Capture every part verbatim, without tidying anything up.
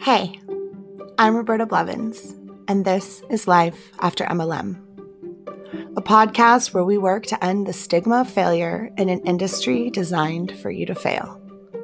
Hey, I'm Roberta Blevins, and this is Life After M L M, a podcast where we work to end the stigma of failure in an industry designed for you to fail.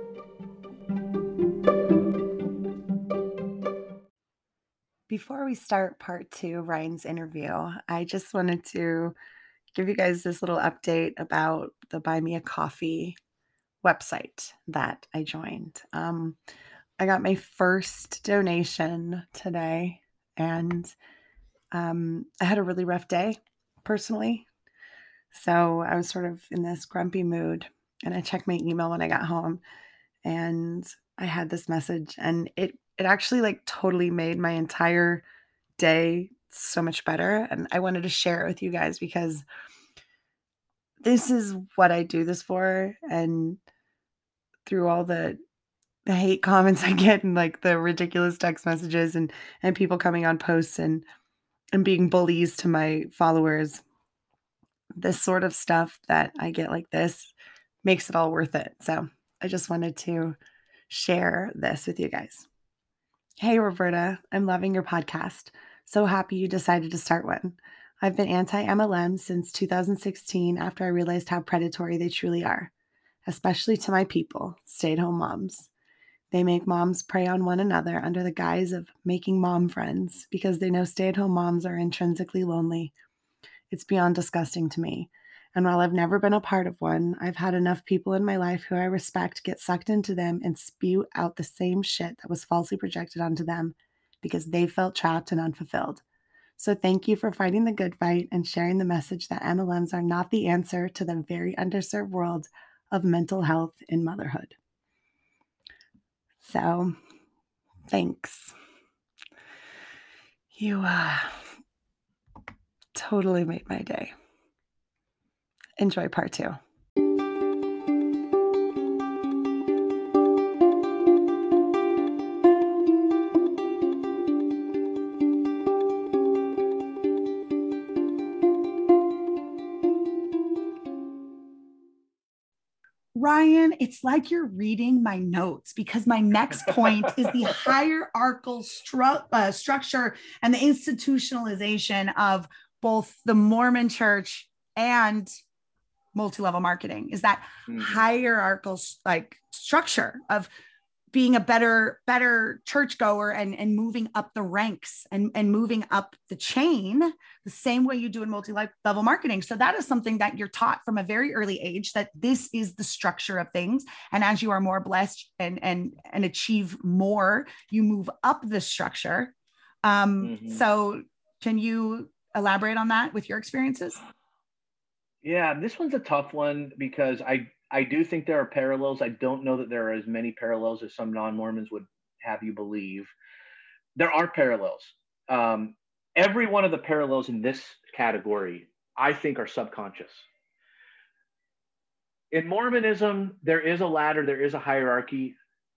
Before we start part two of Ryan's interview, I just wanted to give you guys this little update about the Buy Me a Coffee website that I joined. Um, I got my first donation today, and um, I had a really rough day personally. So I was sort of in this grumpy mood, and I checked my email when I got home, and I had this message, and it it actually like totally made my entire day so much better. And I wanted to share it with you guys because this is what I do this for. And through all the the hate comments I get and like the ridiculous text messages and and people coming on posts and and being bullies to my followers, this sort of stuff that I get like this makes it all worth it. So I just wanted to share this with you guys. Hey, Roberta, I'm loving your podcast. So happy you decided to start one. I've been anti-M L M since two thousand sixteen after I realized how predatory they truly are, especially to my people, stay-at-home moms. They make moms prey on one another under the guise of making mom friends because they know stay-at-home moms are intrinsically lonely. It's beyond disgusting to me. And while I've never been a part of one, I've had enough people in my life who I respect get sucked into them and spew out the same shit that was falsely projected onto them because they felt trapped and unfulfilled. So thank you for fighting the good fight and sharing the message that M L Ms are not the answer to the very underserved world of mental health in motherhood. So, thanks. You uh, totally made my day. Enjoy part two. Ryan, it's like you're reading my notes because my next point is the hierarchical stru- uh, structure and the institutionalization of both the Mormon church and multi-level marketing. Is that mm-hmm. hierarchical like structure of being a better, better churchgoer and, and moving up the ranks and, and moving up the chain the same way you do in multi-level marketing. So that is something that you're taught from a very early age, that this is the structure of things. And as you are more blessed and, and, and achieve more, you move up the structure. Um, mm-hmm. So can you elaborate on that with your experiences? Yeah, this one's a tough one because I, I do think there are parallels. I don't know that there are as many parallels as some non-Mormons would have you believe. There are parallels. Um, every one of the parallels in this category, I think, are subconscious. In Mormonism, there is a ladder, there is a hierarchy.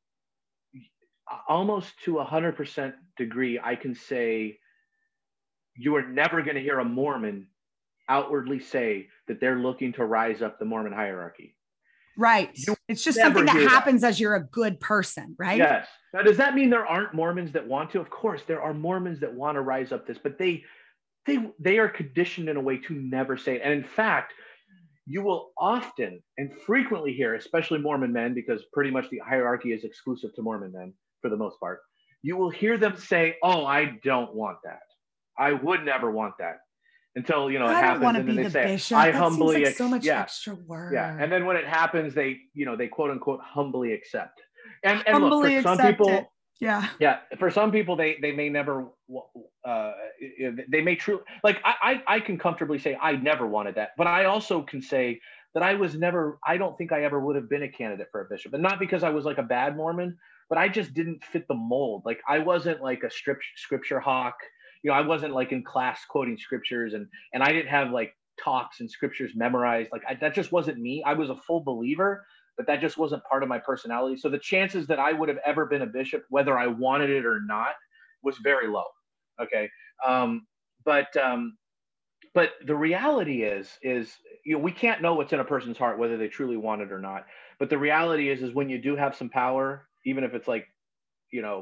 Almost to a one hundred percent degree, I can say you are never going to hear a Mormon outwardly say that they're looking to rise up the Mormon hierarchy. Right. You it's just something that happens that. as you're a good person, right? Yes. Now, does that mean there aren't Mormons that want to? Of course, there are Mormons that want to rise up this, but they they they are conditioned in a way to never say it. And in fact, you will often and frequently hear, especially Mormon men, because pretty much the hierarchy is exclusive to Mormon men for the most part, you will hear them say, "Oh, I don't want that. I would never want that." Until, you know, it I happens, don't and then they the say, bishop. I that humbly, seems like ex- so much yeah, extra work. Yeah. And then when it happens, they, you know, they quote unquote humbly accept. And, and humbly look, for some people, it. yeah, yeah, for some people, they, they may never, uh, they may truly, like, I, I, I can comfortably say I never wanted that, but I also can say that I was never, I don't think I ever would have been a candidate for a bishop, and not because I was like a bad Mormon, but I just didn't fit the mold. Like, I wasn't like a script, scripture hawk. You know, I wasn't like in class quoting scriptures, and and I didn't have like talks and scriptures memorized. Like, I, that just wasn't me. I was a full believer, but that just wasn't part of my personality. So the chances that I would have ever been a bishop, whether I wanted it or not, was very low. Okay, um, but um, but the reality is is you know, we can't know what's in a person's heart, whether they truly want it or not. But the reality is is when you do have some power, even if it's like, you know,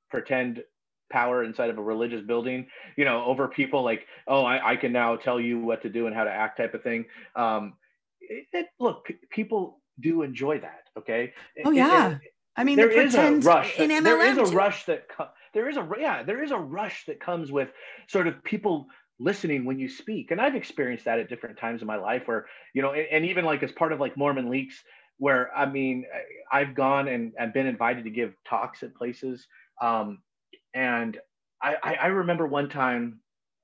pretend power inside of a religious building, you know, over people like, oh, I, I can now tell you what to do and how to act type of thing. Um, it, it, look, p- people do enjoy that. Okay. Oh It, it, yeah. I mean, the there is a pretend rush in that there is M L M a too. rush that co- there is a yeah there is a rush that comes with sort of people listening when you speak, and I've experienced that at different times in my life where, you know, and, and even like as part of like Mormon Leaks, where I mean I- I've gone and, and been invited to give talks at places, um, and I, I I remember one time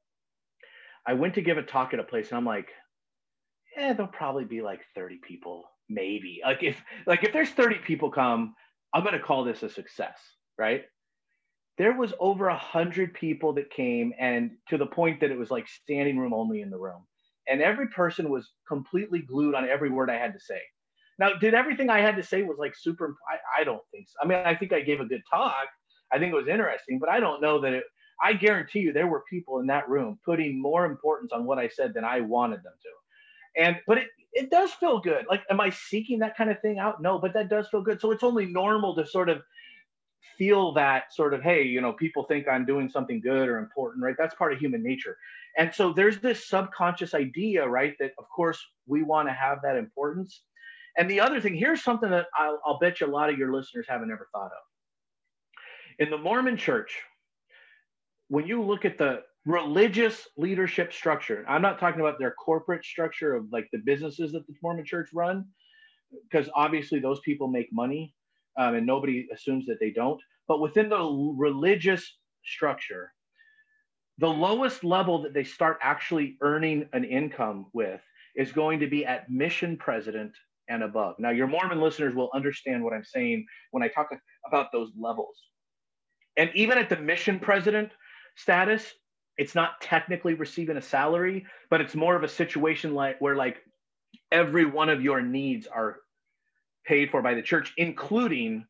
I went to give a talk at a place and I'm like, eh, there'll probably be like thirty people, maybe. Like if like if there's thirty people come, I'm gonna call this a success, right? There was over a hundred people that came, and to the point that it was like standing room only in the room. And every person was completely glued on every word I had to say. Now, did everything I had to say was like super? I, I don't think so. I mean, I think I gave a good talk. I think it was interesting, but I don't know that it. I guarantee you, there were people in that room putting more importance on what I said than I wanted them to. And but it it does feel good. Like, am I seeking that kind of thing out? No, but that does feel good. So it's only normal to sort of feel that sort of, hey, you know, people think I'm doing something good or important, right? That's part of human nature. And so there's this subconscious idea, right, that of course we want to have that importance. And the other thing, here's something that I'll, I'll bet you a lot of your listeners haven't ever thought of. In the Mormon church, when you look at the religious leadership structure, I'm not talking about their corporate structure of like the businesses that the Mormon church run, because obviously those people make money, um, and nobody assumes that they don't. But within the religious structure, the lowest level that they start actually earning an income with is going to be at mission president and above. Now, your Mormon listeners will understand what I'm saying when I talk about those levels. And even at the mission president status, it's not technically receiving a salary, but it's more of a situation like where like every one of your needs are paid for by the church, including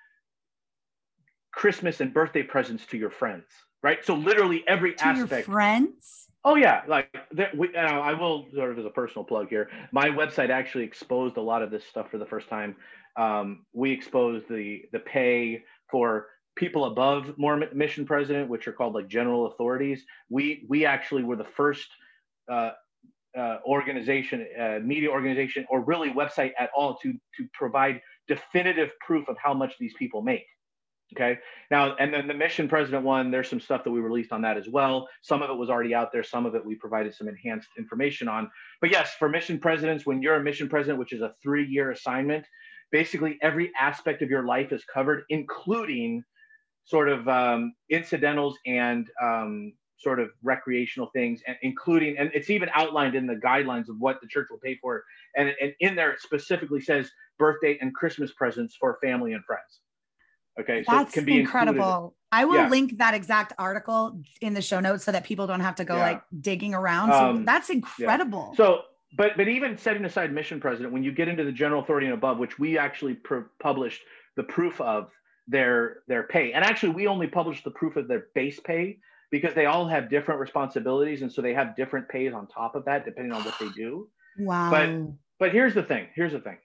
Christmas and birthday presents to your friends, right? So literally every To aspect. your friends? Oh yeah, like that. We, uh, I will sort of as a personal plug here. My website actually exposed a lot of this stuff for the first time. Um, we exposed the the pay for people above Mormon mission president, which are called like general authorities. We we actually were the first uh, uh, organization, uh, media organization, or really website at all to to provide definitive proof of how much these people make. Okay. Now, and then the mission president one, there's some stuff that we released on that as well. Some of it was already out there. Some of it we provided some enhanced information on. But yes, for mission presidents, when you're a mission president, which is a three year assignment, basically every aspect of your life is covered, including sort of um, incidentals and um, sort of recreational things, and including, and it's even outlined in the guidelines of what the church will pay for. And, and in there, it specifically says birthday and Christmas presents for family and friends. Okay, so That's it can be incredible. included. I will Yeah. link that exact article in the show notes so that people don't have to go Yeah. like digging around. So Um, that's incredible. Yeah. So, but but even setting aside mission president, when you get into the general authority and above, which we actually pr- published the proof of their their pay, and actually we only published the proof of their base pay because they all have different responsibilities, and so they have different pays on top of that depending on what they do. Wow. But but here's the thing. Here's the thing.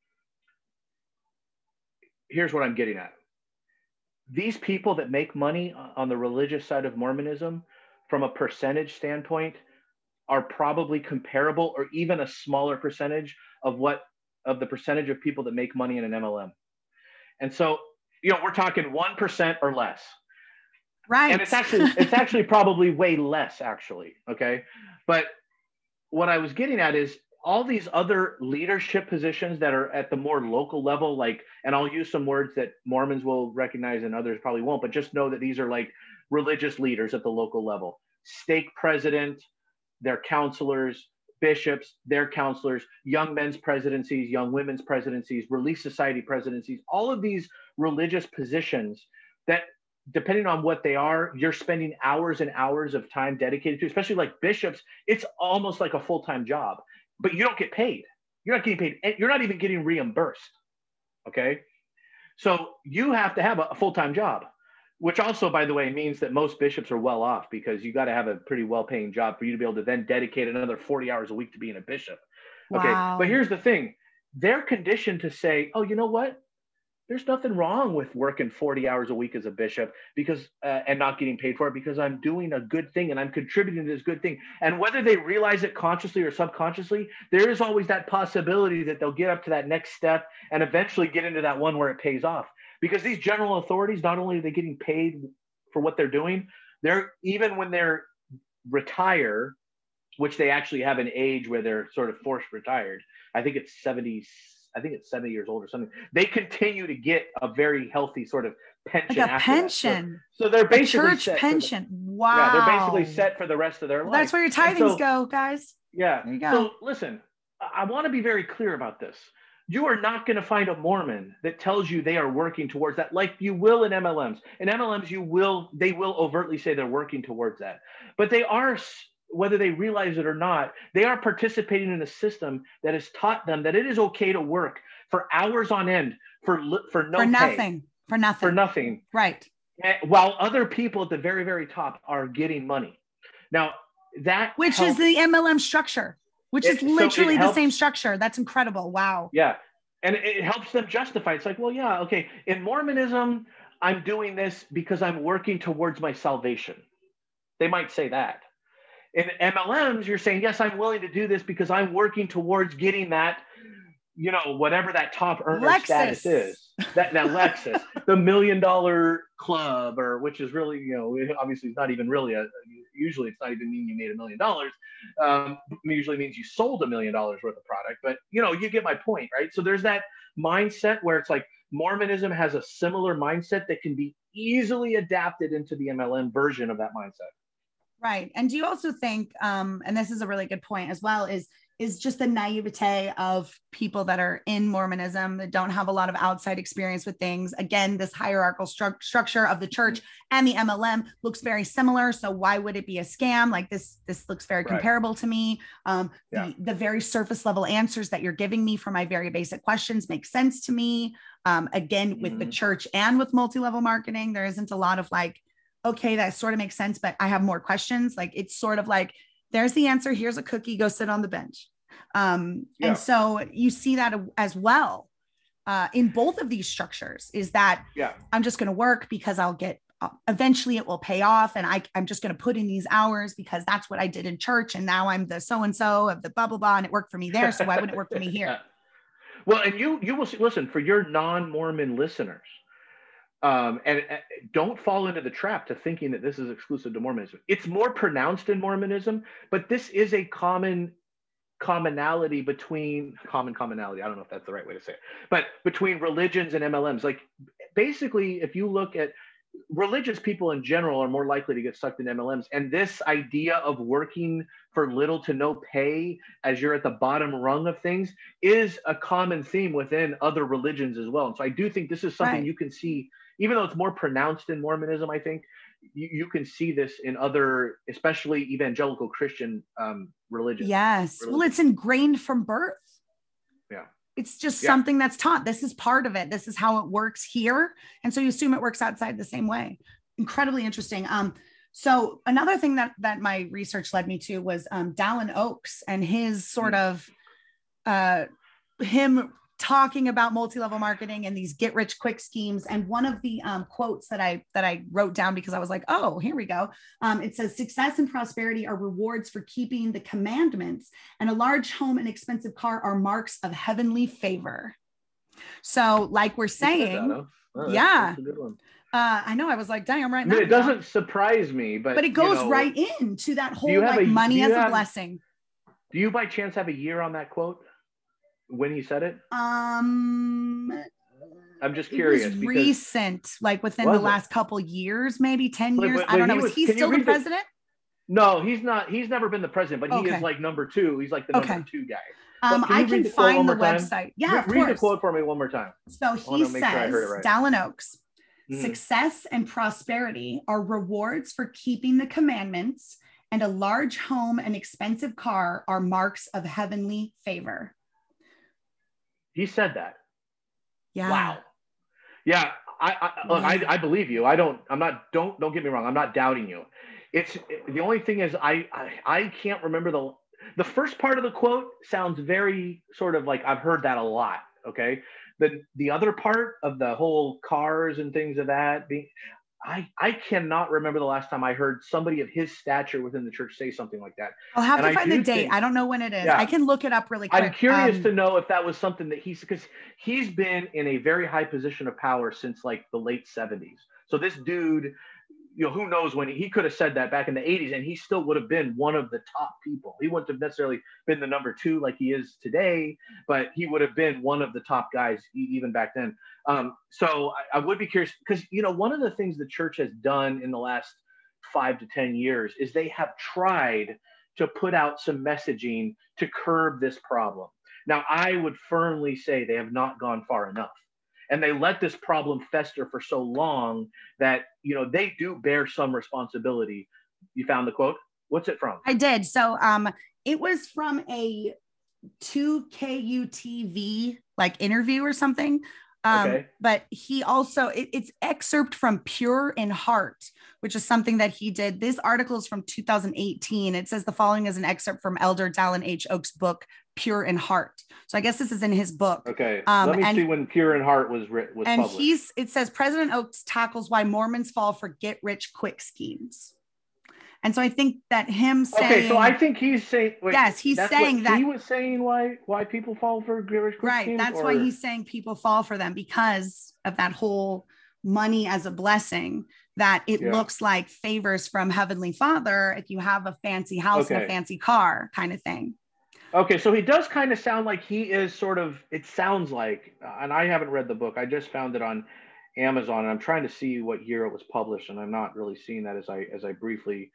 Here's what I'm getting at. These people that make money on the religious side of Mormonism, from a percentage standpoint, are probably comparable or even a smaller percentage of what of the percentage of people that make money in an M L M. And so, you know, we're talking one percent or less. Right. And it's actually it's actually probably way less, actually. Okay. But what I was getting at is all these other leadership positions that are at the more local level, like, and I'll use some words that Mormons will recognize and others probably won't, but just know that these are like religious leaders at the local level. Stake president, their counselors, bishops, their counselors, young men's presidencies, young women's presidencies, Relief Society presidencies, all of these religious positions that, depending on what they are, you're spending hours and hours of time dedicated to, especially like bishops. It's almost like a full-time job, but you don't get paid. You're not getting paid. You're not even getting reimbursed. Okay. So you have to have a, a full-time job, which also, by the way, means that most bishops are well off because you got to have a pretty well-paying job for you to be able to then dedicate another forty hours a week to being a bishop. Okay. Wow. But here's the thing. They're conditioned to say, oh, you know what? there's nothing wrong with working forty hours a week as a bishop because uh, and not getting paid for it because I'm doing a good thing and I'm contributing to this good thing. And whether they realize it consciously or subconsciously, there is always that possibility that they'll get up to that next step and eventually get into that one where it pays off. Because these general authorities, not only are they getting paid for what they're doing, they're even when they're retire, which they actually have an age where they're sort of forced retired. I think it's seventy. I think it's seventy years old or something. They continue to get a very healthy sort of pension. Like a pension. So, so they're basically a church set pension. The, wow. Yeah, they're basically set for the rest of their well, life. That's where your tithings so, go, guys. Yeah. There you go. So listen, I want to be very clear about this. You are not going to find a Mormon that tells you they are working towards that, like you will in M L Ms. In M L Ms, you will they will overtly say they're working towards that, but they are, whether they realize it or not, they are participating in a system that has taught them that it is okay to work for hours on end for for no for pay, nothing, for nothing, for nothing, right? While other people at the very very top are getting money. Now that which helps. is the M L M structure. Which It, is literally so the helps, same structure. That's incredible. Wow. Yeah. And it, it helps them justify. It's like, well, yeah, okay. In Mormonism, I'm doing this because I'm working towards my salvation. They might say that. In M L Ms, you're saying, yes, I'm willing to do this because I'm working towards getting that, you know, whatever that top earner Lexus. status is. That now Lexus, the million dollar club, or which is really, you know, obviously it's not even really a, usually it's not even mean you made a million dollars. Um, usually means you sold a million dollars worth of product, but you know, you get my point, right? So there's that mindset where it's like Mormonism has a similar mindset that can be easily adapted into the M L M version of that mindset. Right. And do you also think, um, and this is a really good point as well, is is just the naivete of people that are in Mormonism that don't have a lot of outside experience with things. Again, this hierarchical stru- structure of the church and the M L M looks very similar. So why would it be a scam? Like this, this looks very right. comparable to me. Um, yeah. the, the very surface level answers that you're giving me for my very basic questions make sense to me. Um, again, with mm-hmm. the church and with multi-level marketing, there isn't a lot of like, okay, that sort of makes sense, but I have more questions. Like, it's sort of like, there's the answer. Here's a cookie, go sit on the bench. Um, yeah. And so you see that as well uh, in both of these structures is that yeah. I'm just going to work because I'll get, uh, eventually it will pay off. And I, I'm just going to put in these hours because that's what I did in church. And now I'm the so-and-so of the blah, blah, blah. And it worked for me there. So why wouldn't it work for me here? Well, and you, you will see, listen, for your non-Mormon listeners, Um, and uh, don't fall into the trap to thinking that this is exclusive to Mormonism. It's more pronounced in Mormonism, but this is a common commonality between common commonality. I don't know if that's the right way to say it, but between religions and M L Ms. Like basically, if you look at religious people in general are more likely to get sucked in M L Ms. And this idea of working for little to no pay as you're at the bottom rung of things is a common theme within other religions as well. And so I do think this is something right. you can see, even though it's more pronounced in Mormonism, I think you, you can see this in other, especially evangelical Christian um, religions. Yes. religions. Well, it's ingrained from birth. Yeah. It's just yeah. something that's taught. This is part of it. This is how it works here. And so you assume it works outside the same way. Incredibly interesting. Um, so another thing that, that my research led me to was um, Dallin Oaks and his sort mm. of, uh, him talking about multi-level marketing and these get rich quick schemes. And one of the um, quotes that I, that I wrote down because I was like, oh, here we go. Um, it says, success and prosperity are rewards for keeping the commandments, and a large home and expensive car are marks of heavenly favor. So like we're saying, that, huh? oh, yeah, that's a good one. Uh, I know I was like, dang, I'm right I mean, now. it doesn't surprise me, but but it goes you know, right into that whole like a, money as have, a blessing. Do you by chance have a year on that quote when he said it? Um, I'm just curious. It was because, recent, like within the last it? couple years, maybe ten years. But, but, I don't know. was, Is he still the president? The, no, he's not. He's never been the president, but he okay. is like number two. He's like the number okay. two guy. Um, can I can the find the time? website. Yeah, Re- of read course. the quote for me one more time. So he says, sure right. Dallin Oaks, mm-hmm. success and prosperity are rewards for keeping the commandments, and a large home and expensive car are marks of heavenly favor. He said that. Yeah. Wow. Yeah. I I, look, I I believe you. I don't. I'm not. Don't don't get me wrong. I'm not doubting you. It's the only thing is I I, I can't remember the the first part of the quote sounds very sort of like I've heard that a lot. Okay. the the other part of the whole cars and things of that being, I, I cannot remember the last time I heard somebody of his stature within the church say something like that. I'll have And to I find the do date. think, I don't know when it is. yeah, I can look it up really quick. I'm curious Um, to know if that was something that he's, because he's been in a very high position of power since like the late seventies. So this dude, you know, who knows when he, he could have said that back in the eighties and he still would have been one of the top people. He wouldn't have necessarily been the number two like he is today, but he would have been one of the top guys e- even back then. Um, so I, I would be curious because, you know, one of the things the church has done in the last five to ten years is they have tried to put out some messaging to curb this problem. Now, I would firmly say they have not gone far enough. And they let this problem fester for so long that, you know, they do bear some responsibility. You found the quote? What's it from? I did. So um, it was from a two K U T V like interview or something. Um, Okay. But he also, it, it's excerpt from Pure in Heart, which is something that he did. This article is from two thousand eighteen. It says the following is an excerpt from Elder Dallin H. Oak's book, Pure in Heart. So I guess this is in his book. Okay. Um, Let me and, see when Pure in Heart was writ- was and published. he's, it says President Oaks tackles why Mormons fall for get rich quick schemes. And so I think that him saying, okay, so I think he's saying, wait, yes, he's that's saying what that he was saying why why people fall for rich quick right. schemes, That's or? why he's saying people fall for them because of that whole money as a blessing, that it Yeah. looks like favors from Heavenly Father if you have a fancy house and Okay. a fancy car kind of thing. Okay, so he does kind of sound like he is sort of, it sounds like, and I haven't read the book. I just found it on Amazon, and I'm trying to see what year it was published, and I'm not really seeing that as I as I briefly.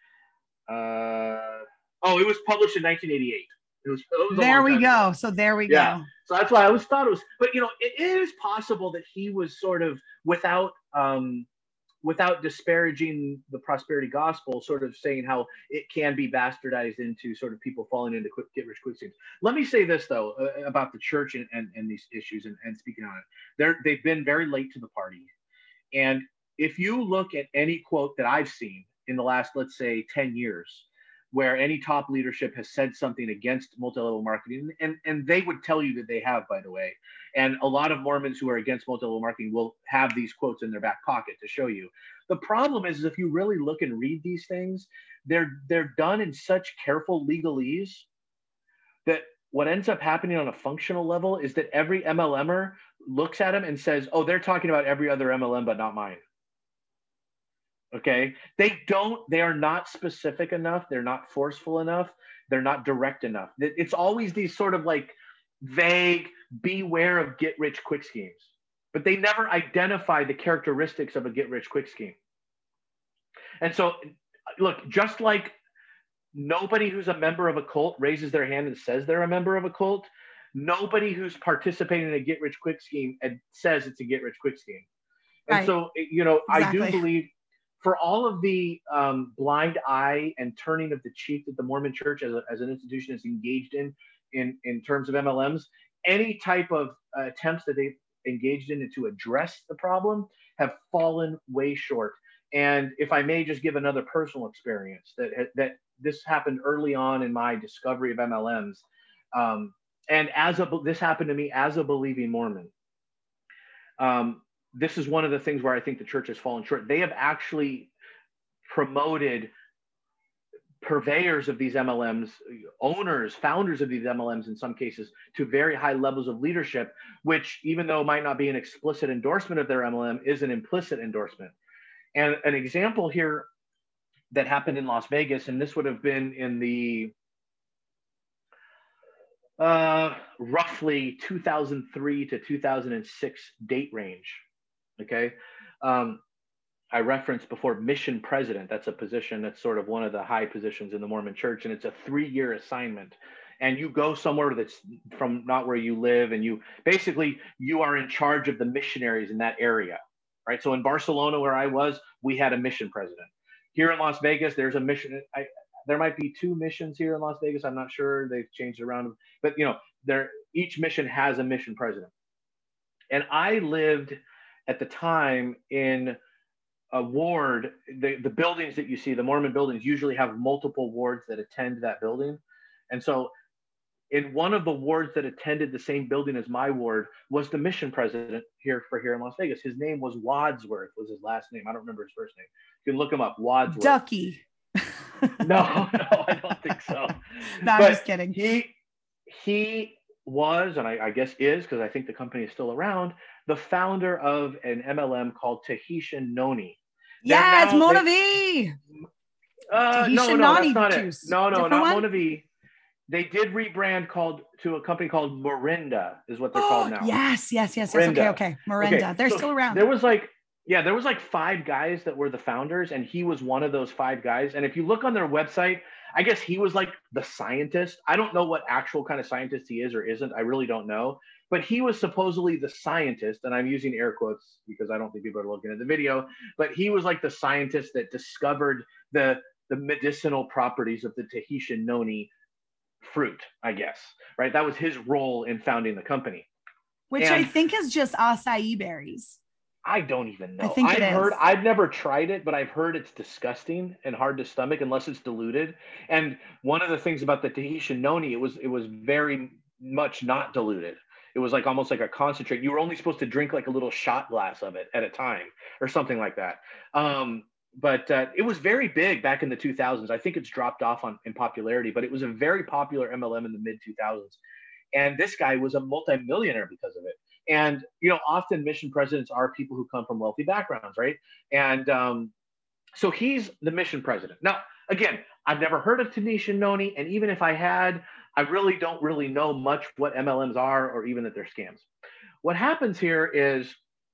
Uh, oh, it was published in nineteen eighty-eight. It was. It was a There long we time go. ago. So there we Yeah. go. So that's why I always thought it was. But you know, it is possible that he was sort of without. Um, without disparaging the prosperity gospel, sort of saying how it can be bastardized into sort of people falling into quick, get rich quick schemes. Let me say this though uh, about the church and, and, and these issues and, and speaking on it. They're, they've been very late to the party. And if you look at any quote that I've seen in the last, let's say, ten years, where any top leadership has said something against multi-level marketing, and, and they would tell you that they have, by the way. And a lot of Mormons who are against multi-level marketing will have these quotes in their back pocket to show you. The problem is, is if you really look and read these things, they're they're done in such careful legalese that what ends up happening on a functional level is that every M L M er looks at them and says, oh, they're talking about every other M L M, but not mine. Okay, they don't, they are not specific enough. They're not forceful enough. They're not direct enough. It's always these sort of like vague, beware of get rich quick schemes, but they never identify the characteristics of a get rich quick scheme. And so, look, just like nobody who's a member of a cult raises their hand and says they're a member of a cult, nobody who's participating in a get rich quick scheme and says it's a get rich quick scheme. And Right. so, you know, Exactly. I do believe for all of the um, blind eye and turning of the cheek that the Mormon Church as, a, as an institution is engaged in, in, in terms of M L Ms, any type of uh, attempts that they've engaged in to address the problem have fallen way short. And if I may just give another personal experience, that that this happened early on in my discovery of M L Ms, um, and as a this happened to me as a believing Mormon. Um, this is one of the things where I think the church has fallen short. They have actually promoted purveyors of these M L Ms, owners, founders of these M L Ms in some cases, to very high levels of leadership, which, even though it might not be an explicit endorsement of their M L M, is an implicit endorsement. And an example here that happened in Las Vegas, and this would have been in the uh, roughly two thousand three to two thousand six date range. Okay. Um, I referenced before mission president. That's a position that's sort of one of the high positions in the Mormon Church, and it's a three-year assignment. And you go somewhere that's from not where you live, and you basically you are in charge of the missionaries in that area, right? So in Barcelona, where I was, we had a mission president. Here in Las Vegas, there's a mission. I, there might be two missions here in Las Vegas. I'm not sure. They've changed around, but you know, there each mission has a mission president. And I lived at the time in a ward. The, the buildings that you see, the Mormon buildings, usually have multiple wards that attend that building. And so in one of the wards that attended the same building as my ward was the mission president here for here in Las Vegas. His name was Wadsworth, was his last name. I don't remember his first name. You can look him up, Wadsworth. Ducky. no, no, I don't think so. No, I'm but just kidding. He he was, and I, I guess is, because I think the company is still around, the founder of an M L M called Tahitian Noni. Yes, now, Mona they, V. Uh, no, Tahitian no, Noni that's not juice. it. No, no, Different not one? Mona V. They did rebrand called to a company called Morinda, is what they're called now. Yes, yes, yes, yes. Morinda. Okay, okay. Morinda. Okay, They're so still around. There was like, yeah, there was like five guys that were the founders, and he was one of those five guys. And if you look on their website, I guess he was like the scientist. I don't know what actual kind of scientist he is or isn't. I really don't know. But he was supposedly the scientist, and I'm using air quotes because I don't think people are looking at the video, but he was like the scientist that discovered the, the medicinal properties of the Tahitian Noni fruit, I guess, right? That was his role in founding the company. Which and I think is just acai berries. I don't even know. I think I've it is. heard, I've never tried it, but I've heard it's disgusting and hard to stomach unless it's diluted. And one of the things about the Tahitian Noni, it was it was very much not diluted. It was like almost like a concentrate. You were only supposed to drink like a little shot glass of it at a time or something like that. Um, but uh, it was very big back in the two thousands. I think it's dropped off on in popularity, but it was a very popular M L M in the mid two thousands. And this guy was a multimillionaire because of it. And, you know, often mission presidents are people who come from wealthy backgrounds, right? And um, so he's the mission president. Now, again, I've never heard of Tahitian Noni. And even if I had, I really don't really know much what M L Ms are or even that they're scams. What happens here is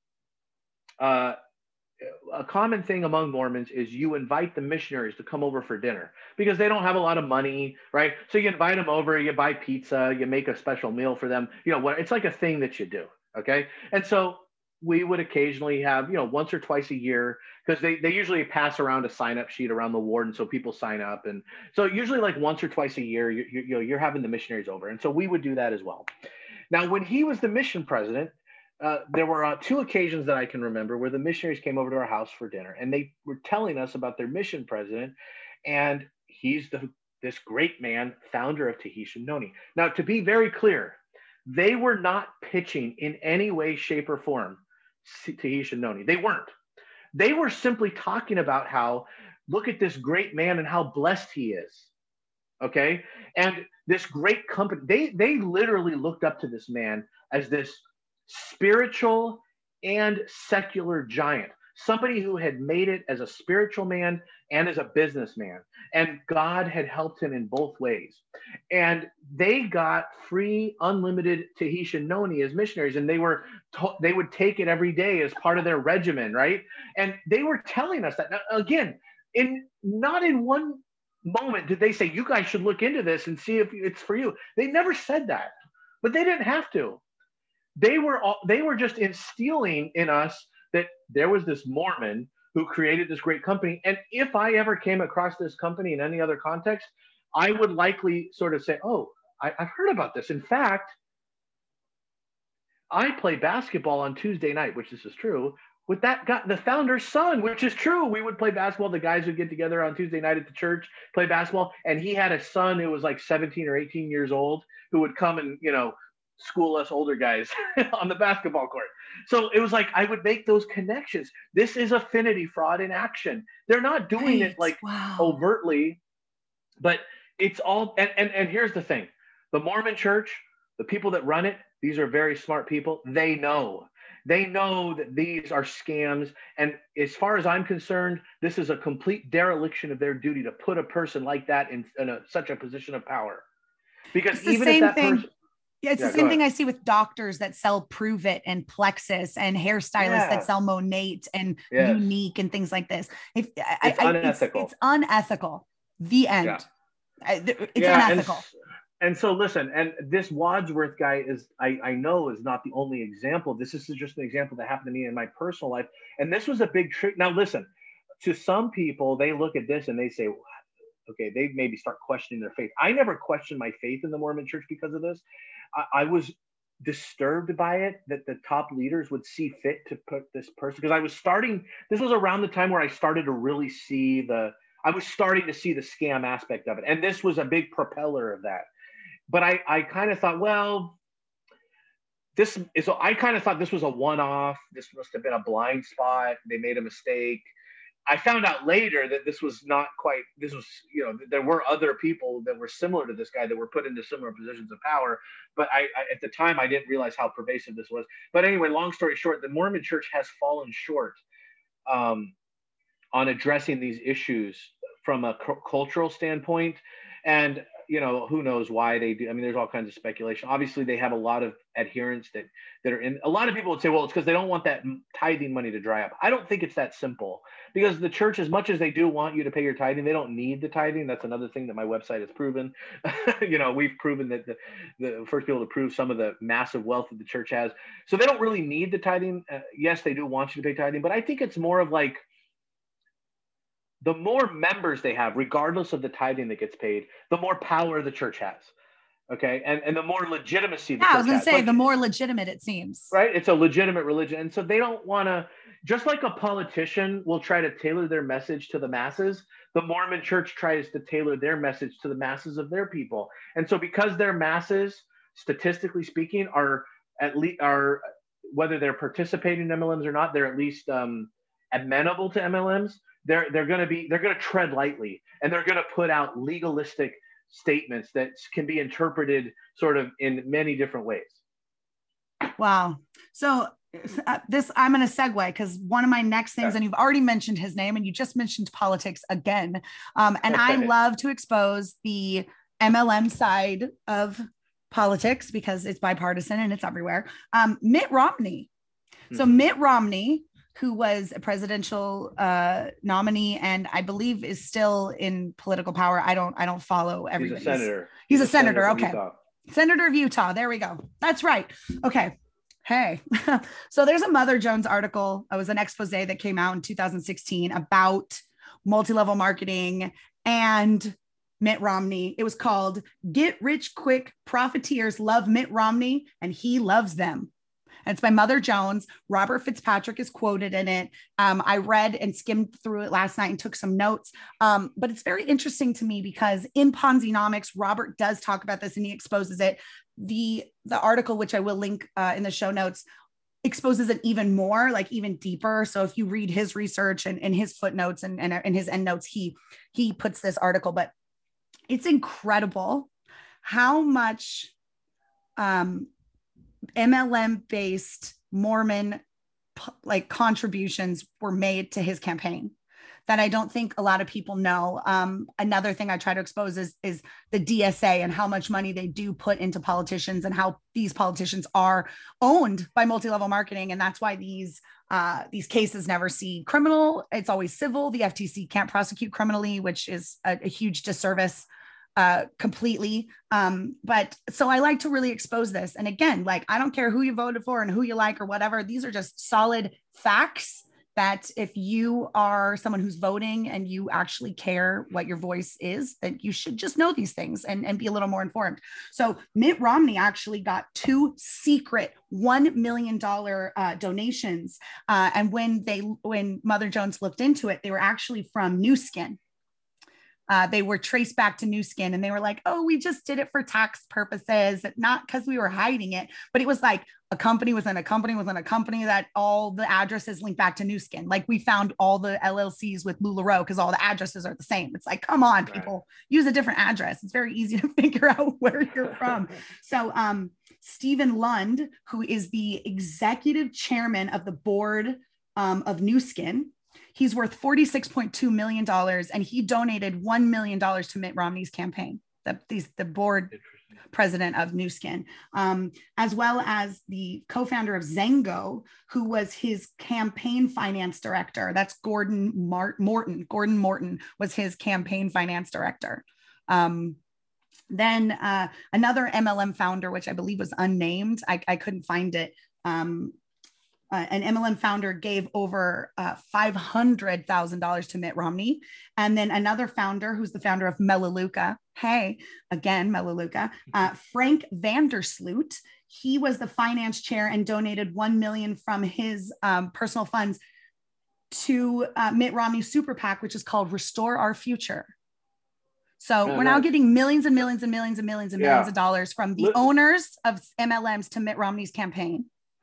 uh, a common thing among Mormons is you invite the missionaries to come over for dinner because they don't have a lot of money, right? So you invite them over, you buy pizza, you make a special meal for them. You know what? It's like a thing that you do, okay? And so we would occasionally have, you know, once or twice a year, because they, they usually pass around a sign-up sheet around the ward, and so people sign up. And so usually like once or twice a year, you, you, you know, you're having the missionaries over. And so we would do that as well. Now, when he was the mission president, Uh, there were uh, two occasions that I can remember where the missionaries came over to our house for dinner, and they were telling us about their mission president, and he's the this great man, founder of Tahitian Noni. Now, to be very clear, they were not pitching in any way, shape, or form Tahitian Noni. They weren't. They were simply talking about how, look at this great man and how blessed he is. Okay, and this great company. They they literally looked up to this man as this spiritual and secular giant, somebody who had made it as a spiritual man and as a businessman, and God had helped him in both ways. And they got free, unlimited Tahitian Noni as missionaries, and they were to- they would take it every day as part of their regimen, right? And they were telling us that. Now, again, in not in one moment did they say, you guys should look into this and see if it's for you. They never said that, but they didn't have to. They were all, they were just instilling in us that there was this Mormon who created this great company. And if I ever came across this company in any other context, I would likely sort of say, oh, I, I've heard about this. In fact, I play basketball on Tuesday night, which this is true, with that guy, the founder's son, which is true. We would play basketball. The guys would get together on Tuesday night at the church, play basketball. And he had a son who was like seventeen or eighteen years old who would come and, you know, school us older guys on the basketball court. So it was like, I would make those connections. This is affinity fraud in action. They're not doing Right. it like Wow. overtly, but it's all, and, and, and here's the thing. The Mormon church, the people that run it, these are very smart people. They know, they know that these are scams. And as far as I'm concerned, this is a complete dereliction of their duty to put a person like that in, in a, such a position of power. Because It's the even if same that thing. person, Yeah, it's Yeah, the go same ahead. thing I see with doctors that sell Prove It and Plexus and hairstylists Yeah. that sell Monate and Yes. Unique and things like this. If I, It's I, unethical. It's, it's unethical. The end. Yeah. I- th- It's yeah, and, unethical. s- and so listen, and this Wadsworth guy is, I, I know is not the only example. This is just an example that happened to me in my personal life. And this was a big trick. Now listen, to some people, they look at this and they say, okay, they maybe start questioning their faith. I never questioned my faith in the Mormon church because of this. I, I was disturbed by it that the top leaders would see fit to put this person, because I was starting, this was around the time where I started to really see the, I was starting to see the scam aspect of it. And this was a big propeller of that. but I, I kind of thought, well, this is, so I kind of thought this was a one-off. This must have been a blind spot. They made a mistake. I found out later that this was not quite, this was, you know, there were other people that were similar to this guy that were put into similar positions of power. But I, I at the time, I didn't realize how pervasive this was. But anyway, long story short, the Mormon church has fallen short um, on addressing these issues from a cu- cultural standpoint. And, you know, who knows why they do. I mean, there's all kinds of speculation. Obviously, they have a lot of adherents that, that are in. A lot of people would say, well, it's because they don't want that tithing money to dry up. I don't think it's that simple, because the church, as much as they do want you to pay your tithing, they don't need the tithing. That's another thing that my website has proven. You know, we've proven that the, the first people to prove some of the massive wealth that the church has. So they don't really need the tithing. Uh, yes, they do want you to pay tithing, but I think it's more of like, the more members they have, regardless of the tithing that gets paid, the more power the church has. Okay. And, and the more legitimacy the yeah, church I was going to has. say, Like, the more legitimate it seems. right. It's a legitimate religion. And so they don't want to, just like a politician will try to tailor their message to the masses, the Mormon church tries to tailor their message to the masses of their people. And so because their masses, statistically speaking, are at least, are, whether they're participating in M L Ms or not, they're at least um, amenable to M L Ms. They're they're going to be they're going to tread lightly, and they're going to put out legalistic statements that can be interpreted sort of in many different ways. Wow. So uh, this I'm going to segue, because one of my next things, Okay. and you've already mentioned his name, and you just mentioned politics again, um, and I love to expose the M L M side of politics because it's bipartisan and it's everywhere. Um, Mitt Romney. So Mhm. Mitt Romney, who was a presidential uh, nominee and I believe is still in political power. I don't, I don't follow He's a everybody's. senator. He's, He's a, a senator. senator Okay. Utah. Senator of Utah. There we go. That's right. Okay. Hey, so there's a Mother Jones article. It was an expose that came out in two thousand sixteen about multi-level marketing and Mitt Romney. It was called "Get Rich Quick, Profiteers Love Mitt Romney and He Loves Them." And it's by Mother Jones. Robert Fitzpatrick is quoted in it. Um, I read and skimmed through it last night and took some notes. Um, but it's very interesting to me because in Ponzinomics, Robert does talk about this and he exposes it. The, the article, which I will link uh, in the show notes, exposes it even more, like even deeper. So if you read his research and, and his footnotes and, and, and his endnotes, he, he puts this article, but it's incredible how much um, M L M based Mormon like contributions were made to his campaign that I don't think a lot of people know. Um, another thing I try to expose is, is the D S A and how much money they do put into politicians and how these politicians are owned by multi-level marketing. And that's why these, uh, these cases never see criminal. It's always civil. The F T C can't prosecute criminally, which is a, a huge disservice uh, completely. Um, but so I like to really expose this. And again, like, I don't care who you voted for and who you like or whatever. These are just solid facts that if you are someone who's voting and you actually care what your voice is, that you should just know these things and, and be a little more informed. So Mitt Romney actually got two secret one million dollars uh, donations. Uh, and when they, when Mother Jones looked into it, they were actually from Nu Skin. Uh, they were traced back to Nu Skin and they were like, oh, we just did it for tax purposes, not because we were hiding it, but it was like a company within a company within a company that all the addresses link back to Nu Skin. Like we found all the L L Cs with LuLaRoe because all the addresses are the same. It's like, come on, people, right. Use a different address. It's very easy to figure out where you're from. So um, Stephen Lund, who is the executive chairman of the board um, of Nu Skin, he's worth forty-six point two million dollars and he donated one million dollars to Mitt Romney's campaign, the, these, the board president of Nu Skin, um, as well as the co-founder of Zengo, who was his campaign finance director. That's Gordon Mart- Morton. Gordon Morton was his campaign finance director. Um, then uh, another M L M founder, which I believe was unnamed. I, I couldn't find it. Um, Uh, an M L M founder gave over uh, five hundred thousand dollars to Mitt Romney. And then another founder, who's the founder of Melaleuca, hey, again, Melaleuca, uh, Frank Vandersloot, he was the finance chair and donated one million dollars from his um, personal funds to uh, Mitt Romney's super PAC, which is called Restore Our Future. So Yeah, we're now nice. getting millions and millions and millions and millions and millions Yeah. of dollars from the Li- owners of M L Ms to Mitt Romney's campaign.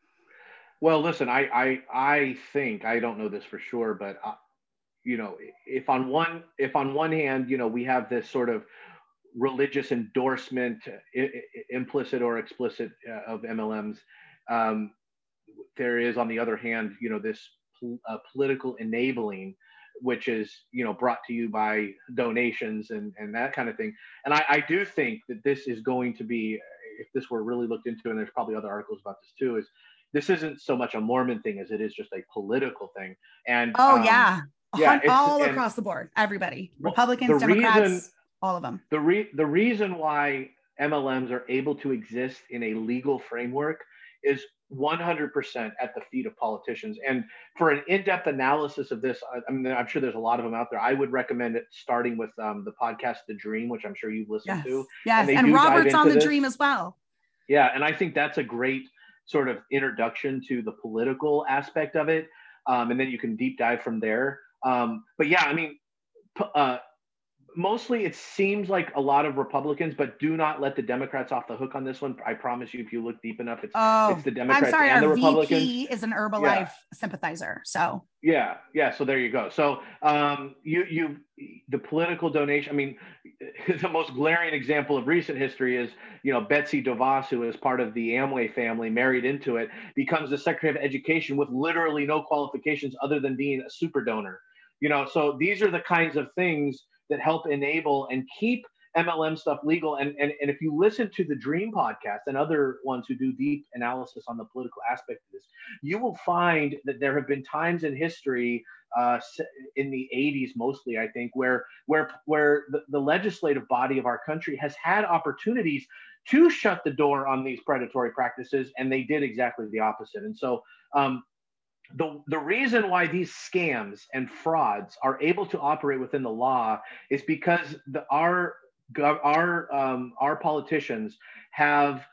Well, listen, I, I, I think, I don't know this for sure, but uh, you know, if on one, if on one hand, you know, we have this sort of religious endorsement, I- I- implicit or explicit, uh, of M L Ms, um, there is, on the other hand, you know, this pol- uh, political enabling, which is, you know, brought to you by donations and and that kind of thing. And I, I do think that this is going to be, if this were really looked into, and there's probably other articles about this too, is this isn't so much a Mormon thing as it is just a political thing. And Oh, um, yeah. yeah, it's All and across the board. Everybody. the Republicans, Democrats, reason all of them. the re- the reason why M L Ms are able to exist in a legal framework is one hundred percent at the feet of politicians. And for an in-depth analysis of this, I, I mean, I'm sure there's a lot of them out there. I would recommend it starting with um, the podcast The Dream, which I'm sure you've listened Yes. to. Yes. And, they And do dive Robert's on into The this. Dream as well. Yeah, and I think that's a great sort of introduction to the political aspect of it. Um, and then you can deep dive from there. Um, but yeah, I mean, p- uh, mostly it seems like a lot of Republicans, but do not let the Democrats off the hook on this one. I promise you, if you look deep enough, it's Oh, it's the I'm Democrats sorry. and the Our Republicans. V P is an Herbalife Yeah. sympathizer. So Yeah, yeah. So there you go. So um, you you the political donation. I mean, the most glaring example of recent history is, you know, Betsy DeVos, who is part of the Amway family, married into it, becomes the Secretary of Education with literally no qualifications other than being a super donor. You know, so these are the kinds of things that help enable and keep M L M stuff legal. And, and, and if you listen to the Dream podcast and other ones who do deep analysis on the political aspect of this, you will find that there have been times in history, uh, in the eighties mostly, I think, where where where the, the legislative body of our country has had opportunities to shut the door on these predatory practices, and they did exactly the opposite. And so um, the, the reason why these scams and frauds are able to operate within the law is because the, our our um, our politicians have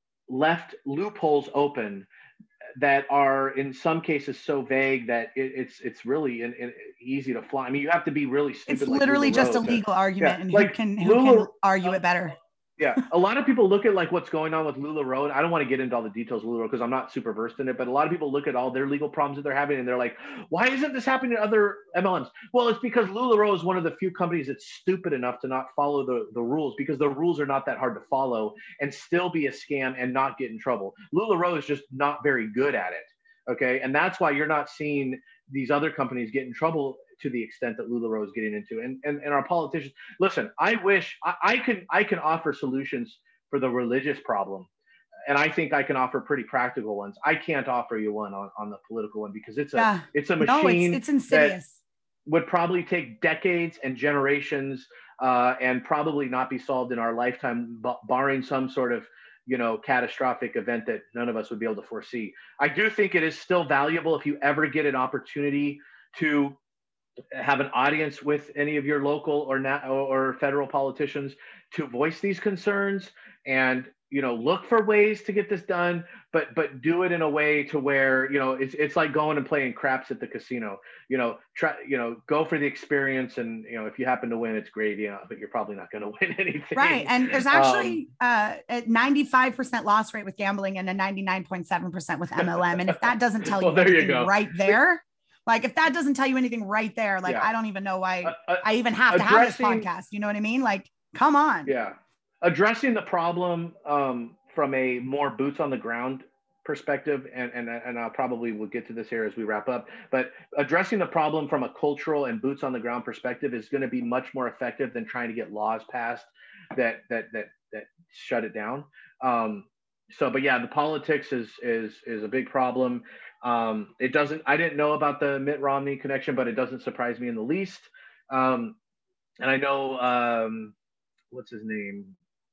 left loopholes open that are in some cases so vague that it, it's it's really in, in, easy to fly. I mean, you have to be really stupid. it's like literally just a to, legal argument, yeah, and like who can who Lula, can argue it better. Yeah, a lot of people look at like what's going on with LuLaRoe. I don't want to get into all the details of LuLaRoe because I'm not super versed in it, but a lot of people look at all their legal problems that they're having and they're like, why isn't this happening to other M L Ms? Well, it's because LuLaRoe is one of the few companies that's stupid enough to not follow the, the rules, because the rules are not that hard to follow and still be a scam and not get in trouble. LuLaRoe is just not very good at it. Okay. And that's why you're not seeing these other companies get in trouble to the extent that LuLaRoe is getting into. And, and, and our politicians, listen, I wish I, I can, I can offer solutions for the religious problem. And I think I can offer pretty practical ones. I can't offer you one on, on the political one because it's a, Yeah. it's a No, machine it's, it's insidious. that would probably take decades and generations uh, and probably not be solved in our lifetime, b- barring some sort of, you know, catastrophic event that none of us would be able to foresee. I do think it is still valuable if you ever get an opportunity to have an audience with any of your local or na- or federal politicians to voice these concerns and, you know, look for ways to get this done, but but do it in a way to where, you know, it's it's like going and playing craps at the casino. You know, try, you know, go for the experience, and, you know, if you happen to win, it's great, you know, but you're probably not going to win anything. Right. And there's actually um, uh, a ninety-five percent loss rate with gambling and a ninety-nine point seven percent with M L M. And if that doesn't tell you well, there anything you go. right there, like if that doesn't tell you anything right there, like Yeah. I don't even know why uh, uh, I even have to have this addressing- podcast. You know what I mean? Like, come on. Yeah. Addressing the problem um, from a more boots on the ground perspective, and, and, and I'll probably will get to this here as we wrap up, but addressing the problem from a cultural and boots on the ground perspective is going to be much more effective than trying to get laws passed that, that, that, that shut it down. Um, so, but yeah, the politics is, is, is a big problem. Um, it doesn't, I didn't know about the Mitt Romney connection, but it doesn't surprise me in the least. Um, and I know, um, what's his name?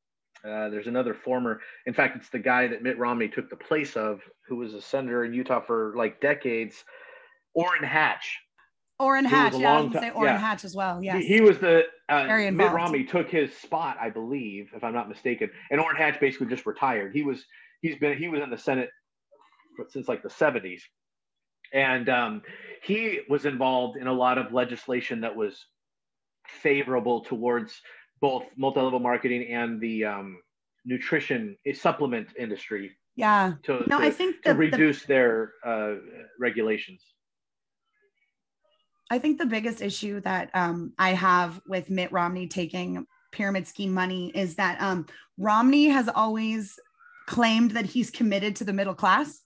Uh, there's another former, in fact, it's the guy that Mitt Romney took the place of, who was a senator in Utah for like decades, Orrin Hatch. Orrin Who was Hatch. a Yeah, I was long gonna say ti- Orrin yeah. Hatch as well. Yes. He, he was the, uh, Very Mitt involved. Romney took his spot, I believe, if I'm not mistaken. And Orrin Hatch basically just retired. He was, he's been, he was in the Senate since like the seventies. And um, he was involved in a lot of legislation that was favorable towards both multi-level marketing and the um, nutrition supplement industry Yeah. to, No, to, I think to the, reduce the, their uh, regulations. I think the biggest issue that um, I have with Mitt Romney taking pyramid scheme money is that um, Romney has always claimed that he's committed to the middle class.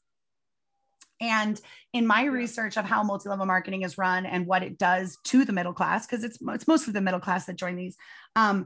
And in my yeah. research of how multi-level marketing is run and what it does to the middle class, because it's it's mostly the middle class that join these, um,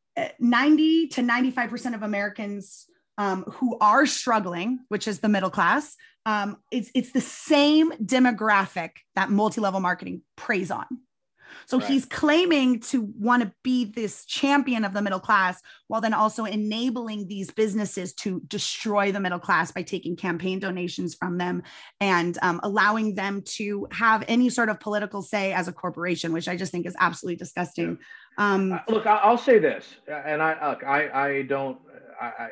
ninety to ninety-five percent of Americans um, who are struggling, which is the middle class, um, it's it's the same demographic that multi-level marketing preys on. So right. he's claiming to want to be this champion of the middle class while then also enabling these businesses to destroy the middle class by taking campaign donations from them and um, allowing them to have any sort of political say as a corporation, which I just think is absolutely disgusting. Yeah. Um, uh, look, I'll say this, and I look, I, I don't, I, I,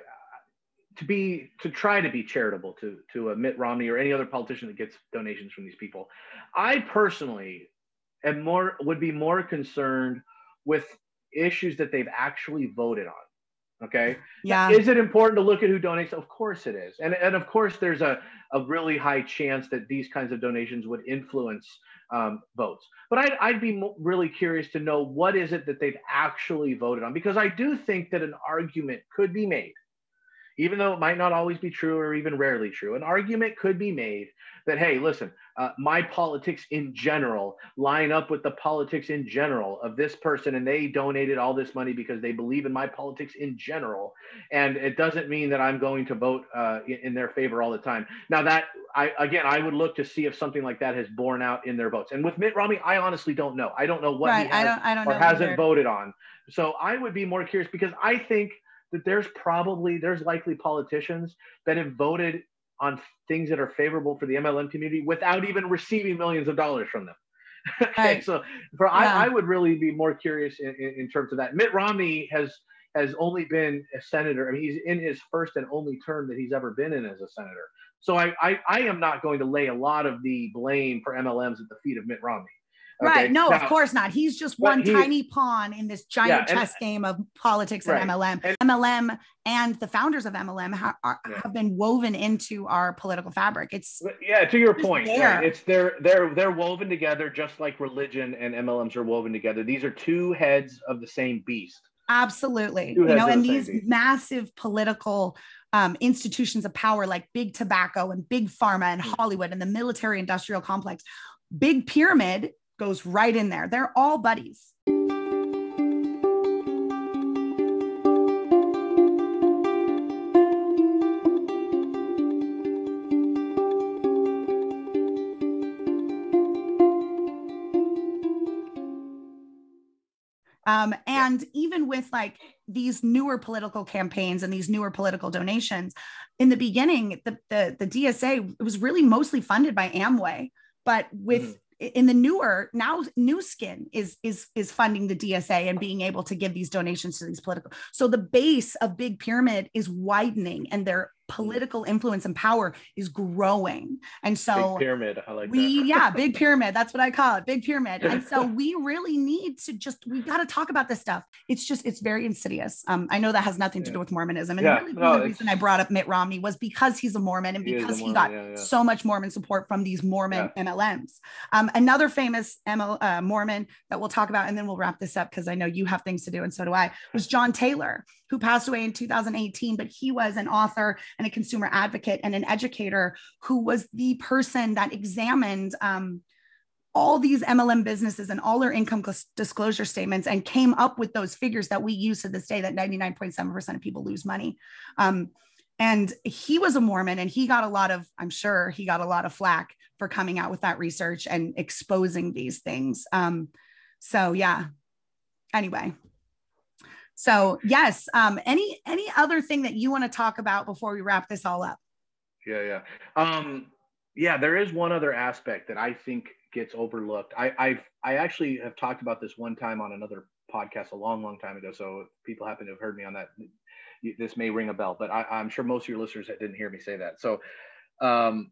to be, to try to be charitable to, to a Mitt Romney or any other politician that gets donations from these people. I personally and more would be more concerned with issues that they've actually voted on. Okay. Yeah. Now, is it important to look at who donates? Of course it is. And, and of course there's a, a really high chance that these kinds of donations would influence um, votes. But I'd, I'd be mo- really curious to know what is it that they've actually voted on, because I do think that an argument could be made, even though it might not always be true or even rarely true. An argument could be made that, hey, listen, uh, my politics in general line up with the politics in general of this person, and they donated all this money because they believe in my politics in general. And it doesn't mean that I'm going to vote uh, in, in their favor all the time. Now that, I again, I would look to see if something like that has borne out in their votes. And with Mitt Romney, I honestly don't know. I don't know what right. he has I don't, I don't or know hasn't either. voted on. So I would be more curious, because I think that there's probably, there's likely politicians that have voted on things that are favorable for the M L M community without even receiving millions of dollars from them. Okay, right. So for yeah. I, I would really be more curious in, in, in terms of that. Mitt Romney has has only been a senator. I mean, he's in his first and only term that he's ever been in as a senator. So I, I, I am not going to lay a lot of the blame for M L Ms at the feet of Mitt Romney. Okay? Right. No, now, of course not. He's just one he, tiny pawn in this giant yeah, and, chess game of politics and right. M L M. And, M L M and the founders of M L M ha- are, yeah. have been woven into our political fabric. It's yeah. To your point, right. It's they're they're they're woven together just like religion and M L Ms are woven together. These are two heads of the same beast. Absolutely. Two you know, and the these beast. massive political um, institutions of power like big tobacco and big pharma and mm. Hollywood and the military industrial complex, big pyramid goes right in there. They're all buddies. Um, and even with like these newer political campaigns and these newer political donations, in the beginning, the, the, the D S A, it was really mostly funded by Amway, but with mm-hmm. in the newer now New Skin is is is funding the D S A and being able to give these donations to these political. So the base of Big Pyramid is widening and their political influence and power is growing. And so Big Pyramid, I like we, that. yeah, Big Pyramid. That's what I call it. Big Pyramid. And so we really need to just, we got to talk about this stuff. It's just, it's very insidious. Um, I know that has nothing to yeah. do with Mormonism. And yeah, really no, the reason I brought up Mitt Romney was because he's a Mormon and because he, Mormon, he got yeah, yeah. so much Mormon support from these Mormon yeah. M L Ms. Um, another famous M L, uh, Mormon that we'll talk about, and then we'll wrap this up because I know you have things to do and so do I, was John Taylor, who passed away in two thousand eighteen, but he was an author and a consumer advocate and an educator who was the person that examined um, all these M L M businesses and all their income disclosure statements and came up with those figures that we use to this day, that ninety-nine point seven percent of people lose money. Um, and he was a Mormon, and he got a lot of, I'm sure he got a lot of flack for coming out with that research and exposing these things. Um, so yeah, anyway. So yes, um, any any other thing that you want to talk about before we wrap this all up? Yeah, yeah, um, yeah. There is one other aspect that I think gets overlooked. I I've I actually have talked about this one time on another podcast a long, long time ago. So if people happen to have heard me on that, this may ring a bell. But I, I'm sure most of your listeners didn't hear me say that. So um,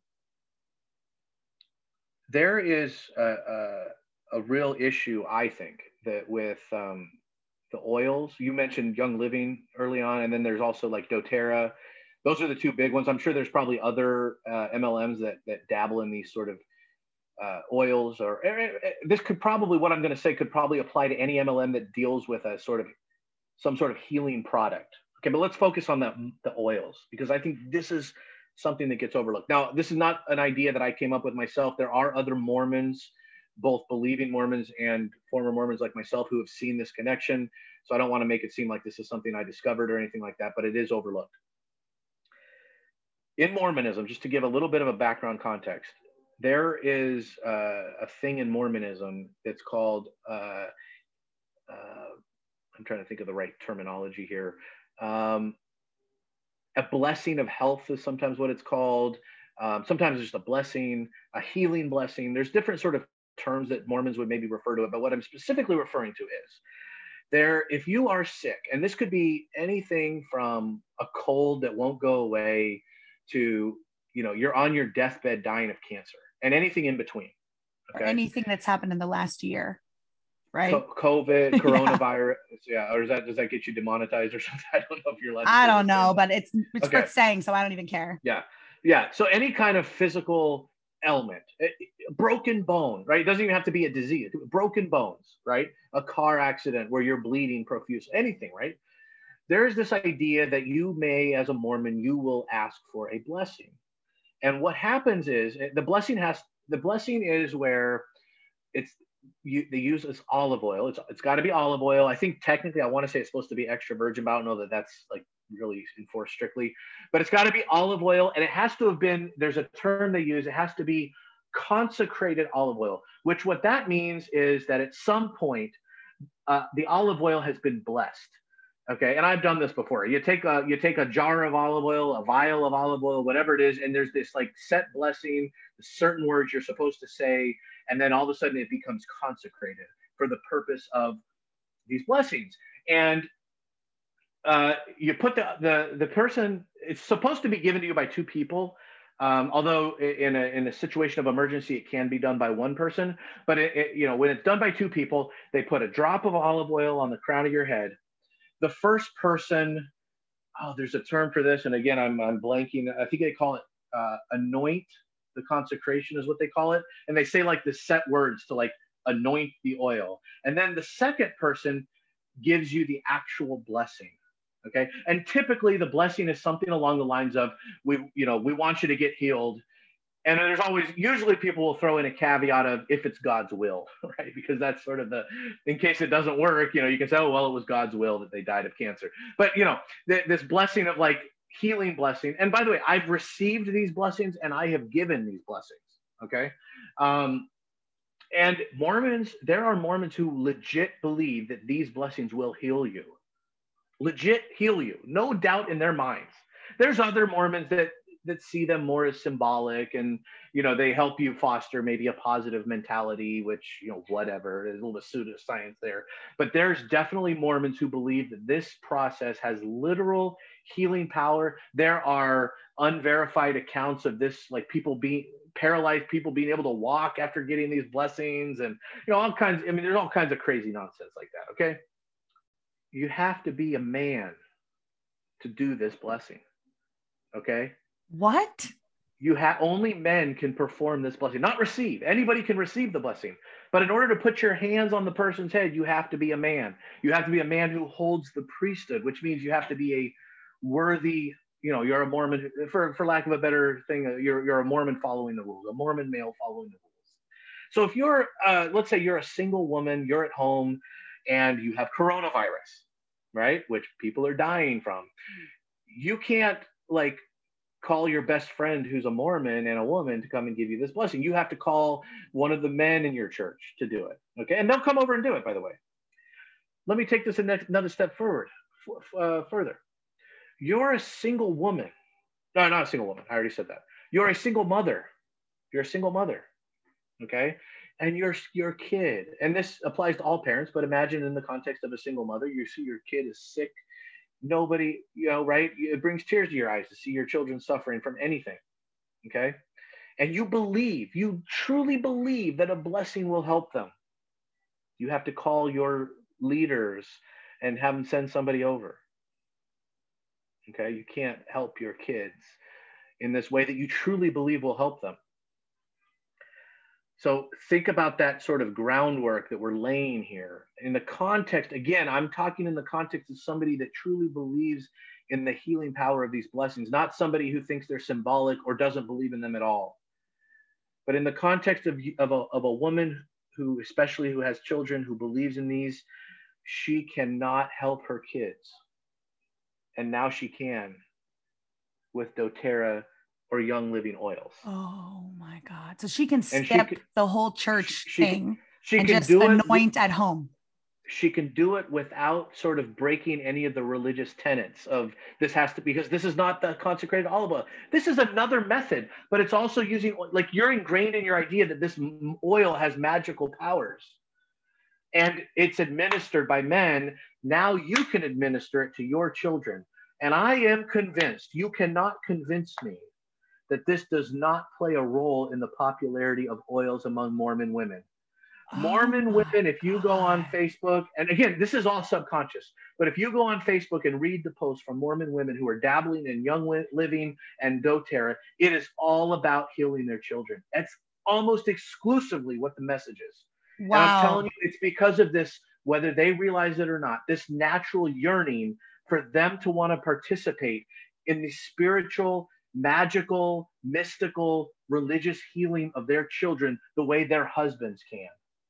there is a, a, a real issue, I think, that with um, the oils. You mentioned Young Living early on, and then there's also like doTERRA. Those are the two big ones. I'm sure there's probably other uh, M L Ms that that dabble in these sort of uh, oils, or uh, this could probably, what I'm going to say could probably apply to any M L M that deals with a sort of some sort of healing product. Okay, but let's focus on the, the oils, because I think this is something that gets overlooked. Now, this is not an idea that I came up with myself. There are other Mormons, both believing Mormons and former Mormons like myself, who have seen this connection. So I don't want to make it seem like this is something I discovered or anything like that, but it is overlooked. In Mormonism, just to give a little bit of a background context, there is uh, a thing in Mormonism that's called, uh, uh, I'm trying to think of the right terminology here. Um, a blessing of health is sometimes what it's called. Um, sometimes it's just a blessing, a healing blessing. There's different sort of terms that Mormons would maybe refer to it, but what I'm specifically referring to is there, if you are sick, and this could be anything from a cold that won't go away to, you know, you're on your deathbed dying of cancer, and anything in between. Okay? Or anything that's happened in the last year, right? Co- COVID, coronavirus, yeah. yeah. Or is that, does that get you demonetized or something? I don't know if you're allowed to I don't know, but it's it's okay. worth saying, so I don't even care. Yeah, yeah. So any kind of physical ailment, it, broken bone, right? It doesn't even have to be a disease. Broken bones, right? A car accident where you're bleeding profuse, anything, right? There's this idea that you may, as a Mormon, you will ask for a blessing. And what happens is the blessing has, the blessing is where it's, you, they use this olive oil. It's It's got to be olive oil. I think technically I want to say it's supposed to be extra virgin, but I don't know that that's like really enforced strictly, but it's got to be olive oil, and it has to have been, there's a term they use, it has to be consecrated olive oil, which what that means is that at some point uh, the olive oil has been blessed. Okay, and I've done this before. You take a you take a jar of olive oil, a vial of olive oil, whatever it is, and there's this like set blessing, certain words you're supposed to say, and then all of a sudden it becomes consecrated for the purpose of these blessings. And uh, you put the, the the person, it's supposed to be given to you by two people. Um, although in a in a situation of emergency, it can be done by one person. But it, it, you know, when it's done by two people, they put a drop of olive oil on the crown of your head. The first person, oh, there's a term for this, and again, I'm I'm blanking. I think they call it uh, anoint. The consecration is what they call it, and they say like the set words to like anoint the oil, and then the second person gives you the actual blessing. Okay, and typically the blessing is something along the lines of, we you know we want you to get healed. And there's always, usually people will throw in a caveat of if it's God's will, right? Because that's sort of the, in case it doesn't work, you know, you can say, oh, well, it was God's will that they died of cancer. But, you know, th- this blessing of like healing blessing. And by the way, I've received these blessings and I have given these blessings, okay? Um, and Mormons, there are Mormons who legit believe that these blessings will heal you. Legit heal you. No doubt in their minds. There's other Mormons that that see them more as symbolic, and you know they help you foster maybe a positive mentality, which you know whatever, there's a little bit of pseudoscience there. But there's definitely Mormons who believe that this process has literal healing power. There are unverified accounts of this, like people being paralyzed, people being able to walk after getting these blessings, and you know all kinds. I mean, there's all kinds of crazy nonsense like that. Okay, you have to be a man to do this blessing. Okay. What? You have, only men can perform this blessing, not receive. Anybody can receive the blessing, but in order to put your hands on the person's head, you have to be a man. You have to be a man who holds the priesthood, which means you have to be a worthy, you know, you're a Mormon, for, for lack of a better thing, you're, you're a Mormon following the rules, a Mormon male following the rules. So if you're, uh, let's say you're a single woman, you're at home and you have coronavirus, right? Which people are dying from. You can't like call your best friend who's a Mormon and a woman to come and give you this blessing. You have to call one of the men in your church to do it. Okay. And they'll come over and do it, by the way. Let me take this another step forward, uh, further. You're a single woman. No, not a single woman. I already said that. You're a single mother. You're a single mother. Okay. And your, your kid, and this applies to all parents, but imagine in the context of a single mother, you see your kid is sick. Nobody, you know, right? It brings tears to your eyes to see your children suffering from anything, okay? And you believe, you truly believe that a blessing will help them. You have to call your leaders and have them send somebody over. Okay, you can't help your kids in this way that you truly believe will help them. So think about that sort of groundwork that we're laying here in the context. Again, I'm talking in the context of somebody that truly believes in the healing power of these blessings, not somebody who thinks they're symbolic or doesn't believe in them at all. But in the context of, of, a, of a woman who, especially who has children, who believes in these, she cannot help her kids. And now she can with doTERRA or Young Living oils. Oh my God. So she can And skip she can, the whole church she, she thing can, she and can just do it, anoint at home. She can do it without sort of breaking any of the religious tenets of this has to, because this is not the consecrated olive oil. This is another method, but it's also using, like, you're ingrained in your idea that this oil has magical powers and it's administered by men. Now you can administer it to your children. And I am convinced, you cannot convince me that this does not play a role in the popularity of oils among Mormon women. Mormon oh women, if you God. go on Facebook, and again, this is all subconscious, but if you go on Facebook and read the posts from Mormon women who are dabbling in Young Living and doTERRA, it is all about healing their children. That's almost exclusively what the message is. Wow. And I'm telling you, it's because of this, whether they realize it or not, this natural yearning for them to want to participate in the spiritual, magical, mystical, religious healing of their children the way their husbands can.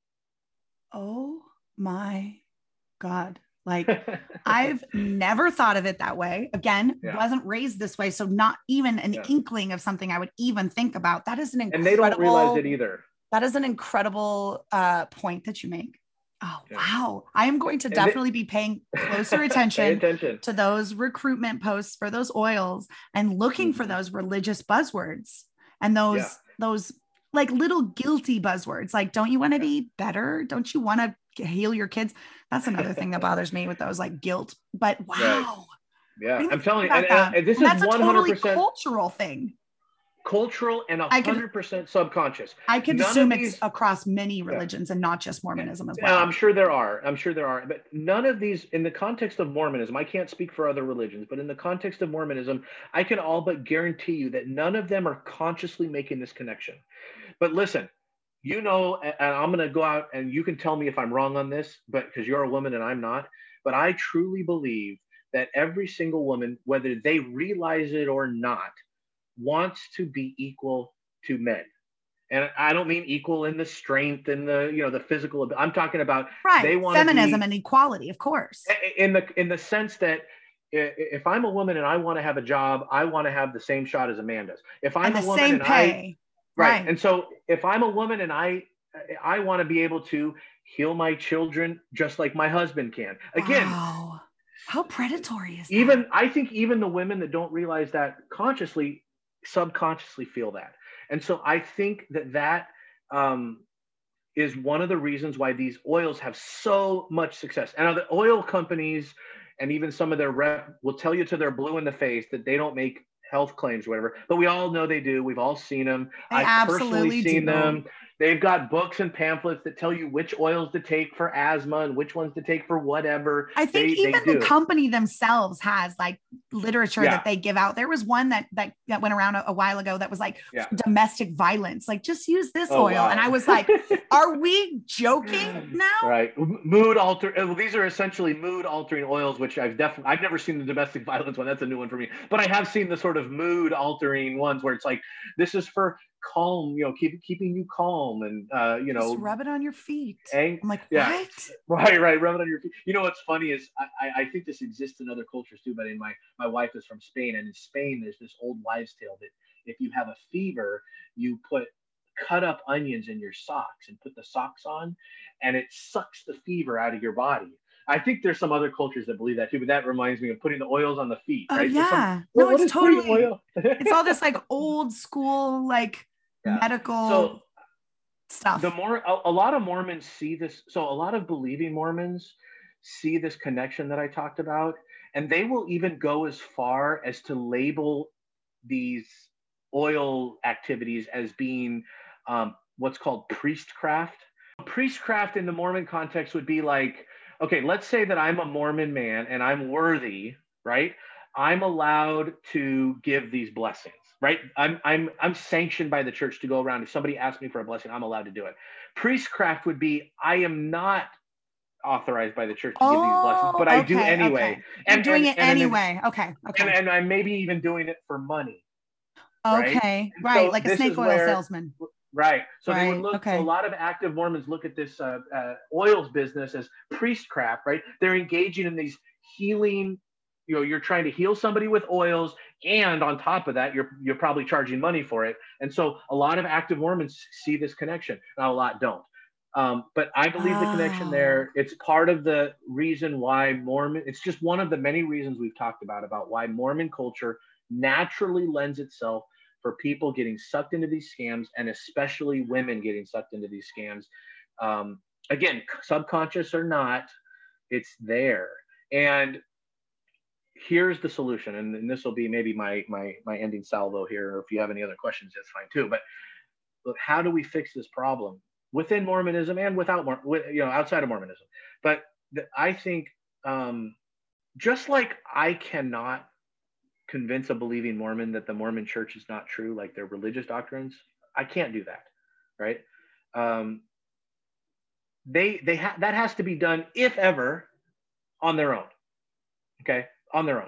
Oh my God. Like, I've never thought of it that way. Again, yeah. wasn't raised this way. So not even an yeah. inkling of something I would even think about. That is an incredible, and they don't realize it either. That is an incredible uh, point that you make. Oh, yeah. Wow. I am going to and definitely they, be paying closer attention, attention to those recruitment posts for those oils and looking mm-hmm. for those religious buzzwords and those, yeah. those like little guilty buzzwords. Like, don't you want to be better? Don't you want to heal your kids? That's another thing that bothers me with those, like guilt. But wow. Right. Yeah. I'm telling you, and, and, and this and is one hundred percent a totally cultural thing. Cultural and a hundred percent subconscious. I could none assume it's these, across many religions yeah. and not just Mormonism as well. I'm sure there are. I'm sure there are. But none of these, in the context of Mormonism, I can't speak for other religions, but in the context of Mormonism, I can all but guarantee you that none of them are consciously making this connection. But listen, you know, and I'm going to go out and you can tell me if I'm wrong on this, but because you're a woman and I'm not, but I truly believe that every single woman, whether they realize it or not, wants to be equal to men. And I don't mean equal in the strength and the, you know, the physical. I'm talking about right. they want feminism be, and equality, of course. In the in the sense that if I'm a woman and I want to have a job, I want to have the same shot as a man does. If I'm and a the woman same and pay. I right. right. And so if I'm a woman and I I want to be able to heal my children just like my husband can. Again, wow. How predatory is that? Even I think even the women that don't realize that consciously subconsciously feel that. And so I think that that um, is one of the reasons why these oils have so much success. And the oil companies and even some of their rep will tell you to their blue in the face that they don't make health claims or whatever, but we all know they do. We've all seen them. They I've personally seen do. them. They've got books and pamphlets that tell you which oils to take for asthma and which ones to take for whatever. I think they, even they the company themselves has like literature yeah. that they give out. There was one that that, that went around a, a while ago that was like yeah. domestic violence. Like, just use this oh, oil. Wow. And I was like, are we joking now? Right. Mood alter. Well, these are essentially mood altering oils, which I've definitely, I've never seen the domestic violence one. That's a new one for me, but I have seen the sort of mood altering ones where it's like, this is for calm, you know, keep keeping you calm and, uh, you know, just rub it on your feet. Ang- I'm like, yeah. what? Right, right. Rub it on your feet. You know, what's funny is I, I think this exists in other cultures too, but in my, my wife is from Spain, and in Spain, there's this old wives' tale that if you have a fever, you put cut up onions in your socks and put the socks on, and it sucks the fever out of your body. I think there's some other cultures that believe that too, but that reminds me of putting the oils on the feet. Oh, right? yeah. Some, no, well, it's totally, it's all this like old school, like yeah. medical so, stuff. The more, a, a lot of Mormons see this. So a lot of believing Mormons see this connection that I talked about, and they will even go as far as to label these oil activities as being um, what's called priestcraft. Priestcraft in the Mormon context would be like, okay, let's say that I'm a Mormon man and I'm worthy, right? I'm allowed to give these blessings, right? I'm I'm I'm sanctioned by the church to go around. If somebody asks me for a blessing, I'm allowed to do it. Priestcraft would be, I am not authorized by the church to give these blessings, but Oh, I do okay, anyway. okay. You're And doing and it and and, anyway. Okay, and, okay. and I'm maybe even doing it for money, right? Okay, And right. so Like a this snake is oil where, salesman. right. So they would Right. look, so a Okay. lot of active Mormons look at this uh, uh, oils business as priestcraft, right? They're engaging in these healing, you know, you're trying to heal somebody with oils. And on top of that, you're you're probably charging money for it. And so a lot of active Mormons see this connection. Now, a lot don't. Um, but I believe the connection Oh. there. It's part of the reason why Mormon, it's just one of the many reasons we've talked about, about why Mormon culture naturally lends itself for people getting sucked into these scams, and especially women getting sucked into these scams. Um, again, subconscious or not, it's there. And here's the solution, and, and this will be maybe my my my ending salvo here. Or if you have any other questions, that's fine too. But look, how do we fix this problem within Mormonism and without, with, you know, outside of Mormonism? But the, I think um, just like I cannot convince a believing Mormon that the Mormon Church is not true, like their religious doctrines, I can't do that, right? Um, they they ha- that has to be done, if ever, on their own. Okay, on their own.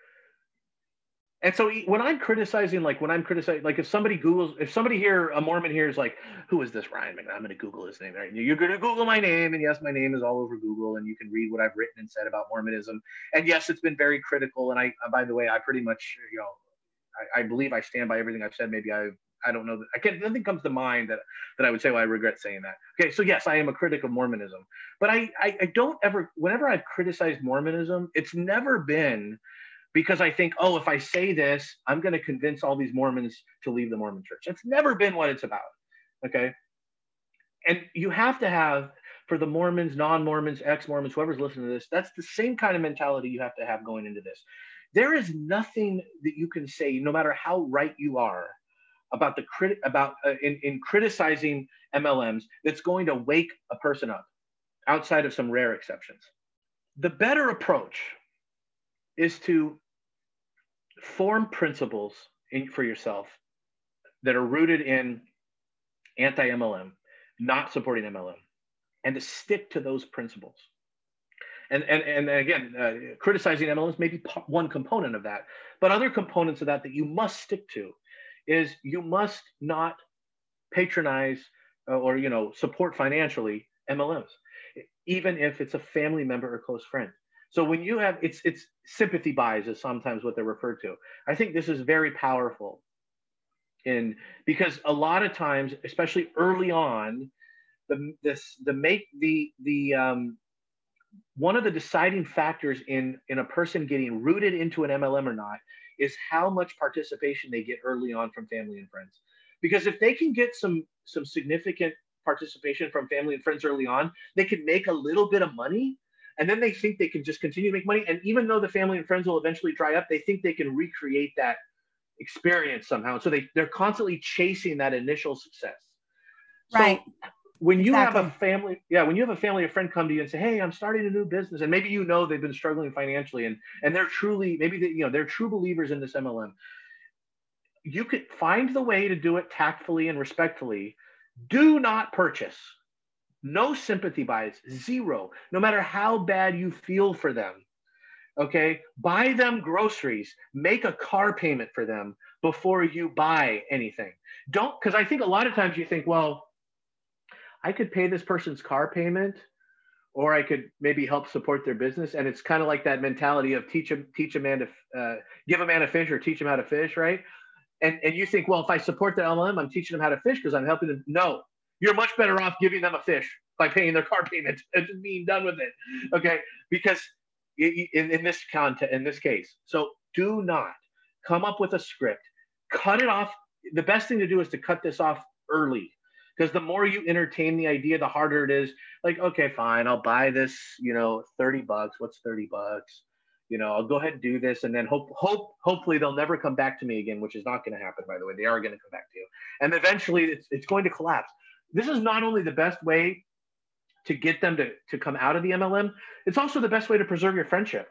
And so when I'm criticizing, like when I'm criticizing, like if somebody Googles, if somebody here, a Mormon here is like, who is this Ryan McNabb? I'm going to Google his name, right? You're going to Google my name. And yes, my name is all over Google, and you can read what I've written and said about Mormonism. And yes, it's been very critical. And I, by the way, I pretty much, you know, I, I believe I stand by everything I've said. Maybe I, I don't know that I can't, nothing comes to mind that, that I would say, well, I regret saying that. Okay. So yes, I am a critic of Mormonism, but I, I, I don't ever, whenever I've criticized Mormonism, it's never been because I think, oh, if I say this, I'm going to convince all these Mormons to leave the Mormon church. It's never been what it's about. Okay. And you have to have, for the Mormons, non-Mormons, ex-Mormons, whoever's listening to this, that's the same kind of mentality you have to have going into this. There is nothing that you can say, no matter how right you are, about the crit about uh, in, in criticizing M L Ms, that's going to wake a person up, outside of some rare exceptions. The better approach is to form principles in, for yourself that are rooted in anti-M L M, not supporting M L M, and to stick to those principles. And, and, and again, uh, criticizing M L Ms may be one component of that, but other components of that that you must stick to is you must not patronize uh, or, you know, support financially M L Ms, even if it's a family member or close friend. So when you have, it's it's sympathy buys is sometimes what they're referred to. I think this is very powerful in, because a lot of times, especially early on, the this the make the the um, one of the deciding factors in in a person getting rooted into an M L M or not is how much participation they get early on from family and friends. Because if they can get some some significant participation from family and friends early on, they can make a little bit of money, and then they think they can just continue to make money. And even though the family and friends will eventually dry up, they think they can recreate that experience somehow. So they, they're constantly chasing that initial success. Right. So when you exactly. have a family, yeah, when you have a family or friend come to you and say, hey, I'm starting a new business, and maybe you know they've been struggling financially, and and they're truly, maybe they, you know, they're true believers in this M L M. You could find the way to do it tactfully and respectfully. Do not purchase. No sympathy buys, zero, no matter how bad you feel for them. Okay, buy them groceries, make a car payment for them before you buy anything. Don't, because I think a lot of times you think, well, I could pay this person's car payment, or I could maybe help support their business. And it's kind of like that mentality of teach a, teach a man to, uh, give a man a fish or teach him how to fish, right? And, and you think, well, if I support the M L M, I'm teaching them how to fish because I'm helping them. No, you're much better off giving them a fish by paying their car payment and just being done with it, okay? Because in, in this content, in this case, so do not come up with a script, cut it off. The best thing to do is to cut this off early, because the more you entertain the idea, the harder it is. Like, okay, fine, I'll buy this, you know, thirty bucks. What's thirty bucks? You know, I'll go ahead and do this, and then hope, hope, hopefully they'll never come back to me again, which is not going to happen, by the way. They are going to come back to you, and eventually it's it's going to collapse. This is not only the best way to get them to, to come out of the M L M, it's also the best way to preserve your friendship.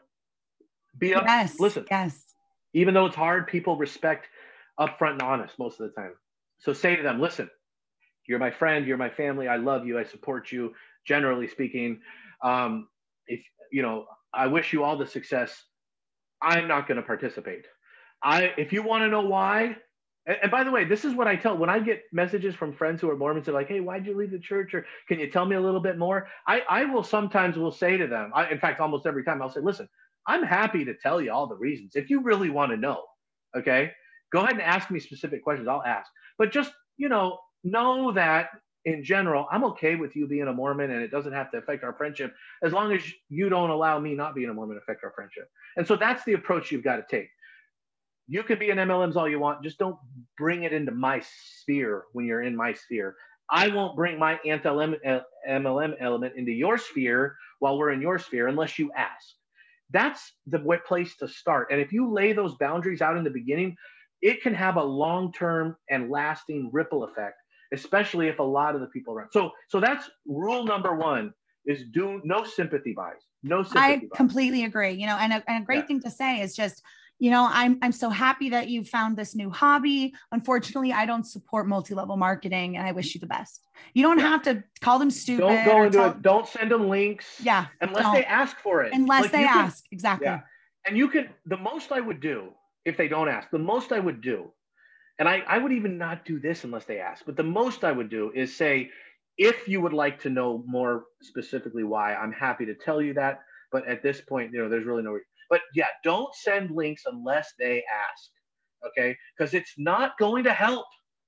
Be up, Yes. listen, Yes. even though it's hard, people respect upfront and honest most of the time. So say to them, listen, you're my friend, you're my family, I love you, I support you, generally speaking. Um, if, you know, I wish you all the success. I'm not going to participate. I, if you want to know why, and, and by the way, this is what I tell, when I get messages from friends who are Mormons, they're like, hey, why'd you leave the church? Or can you tell me a little bit more? I, I will sometimes will say to them, I, in fact, almost every time I'll say, listen, I'm happy to tell you all the reasons. If you really want to know, okay, go ahead and ask me specific questions. I'll ask, but just, you know, know that in general, I'm okay with you being a Mormon and it doesn't have to affect our friendship as long as you don't allow me not being a Mormon to affect our friendship. And so that's the approach you've got to take. You can be in M L Ms all you want. Just don't bring it into my sphere when you're in my sphere. I won't bring my anti-M L M element into your sphere while we're in your sphere unless you ask. That's the place to start. And if you lay those boundaries out in the beginning, it can have a long-term and lasting ripple effect, especially if a lot of the people around. So, so that's rule number one: is do no sympathy buys. No sympathy I buys. completely agree. You know, and a, and a great Yeah. thing to say is just, you know, I'm I'm so happy that you found this new hobby. Unfortunately, I don't support multi-level marketing, and I wish you the best. You don't Yeah. have to call them stupid. Don't go or into tell, it. Don't send them links. Yeah. Unless don't. they ask for it. Unless Like, they you can- ask. Exactly. Yeah. And you could, the most I would do if they don't ask, the most I would do, and I, I would even not do this unless they ask, but the most I would do is say, if you would like to know more specifically why, I'm happy to tell you that. But at this point, you know, there's really no reason. But yeah, don't send links unless they ask, okay? Because it's not going to help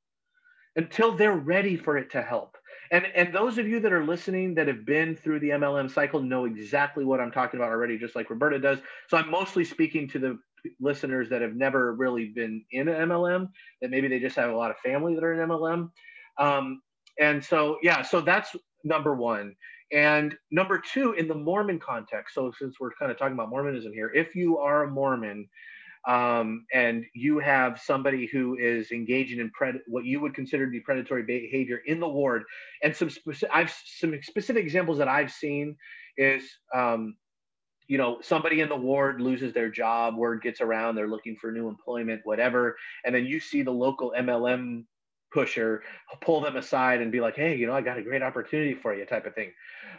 until they're ready for it to help. And, and those of you that are listening that have been through the M L M cycle know exactly what I'm talking about already, just like Roberta does. So I'm mostly speaking to the listeners that have never really been in an M L M, that maybe they just have a lot of family that are in M L M. Um, and so, yeah, so that's number one. And number two, in the Mormon context, so since we're kind of talking about Mormonism here, if you are a Mormon, um, and you have somebody who is engaging in pred- what you would consider to be predatory behavior in the ward, and some specific, I've some specific examples that I've seen is, um, you know, somebody in the ward loses their job, word gets around, they're looking for new employment, whatever, and then you see the local M L M pusher pull them aside and be like, hey, you know, I got a great opportunity for you, type of thing.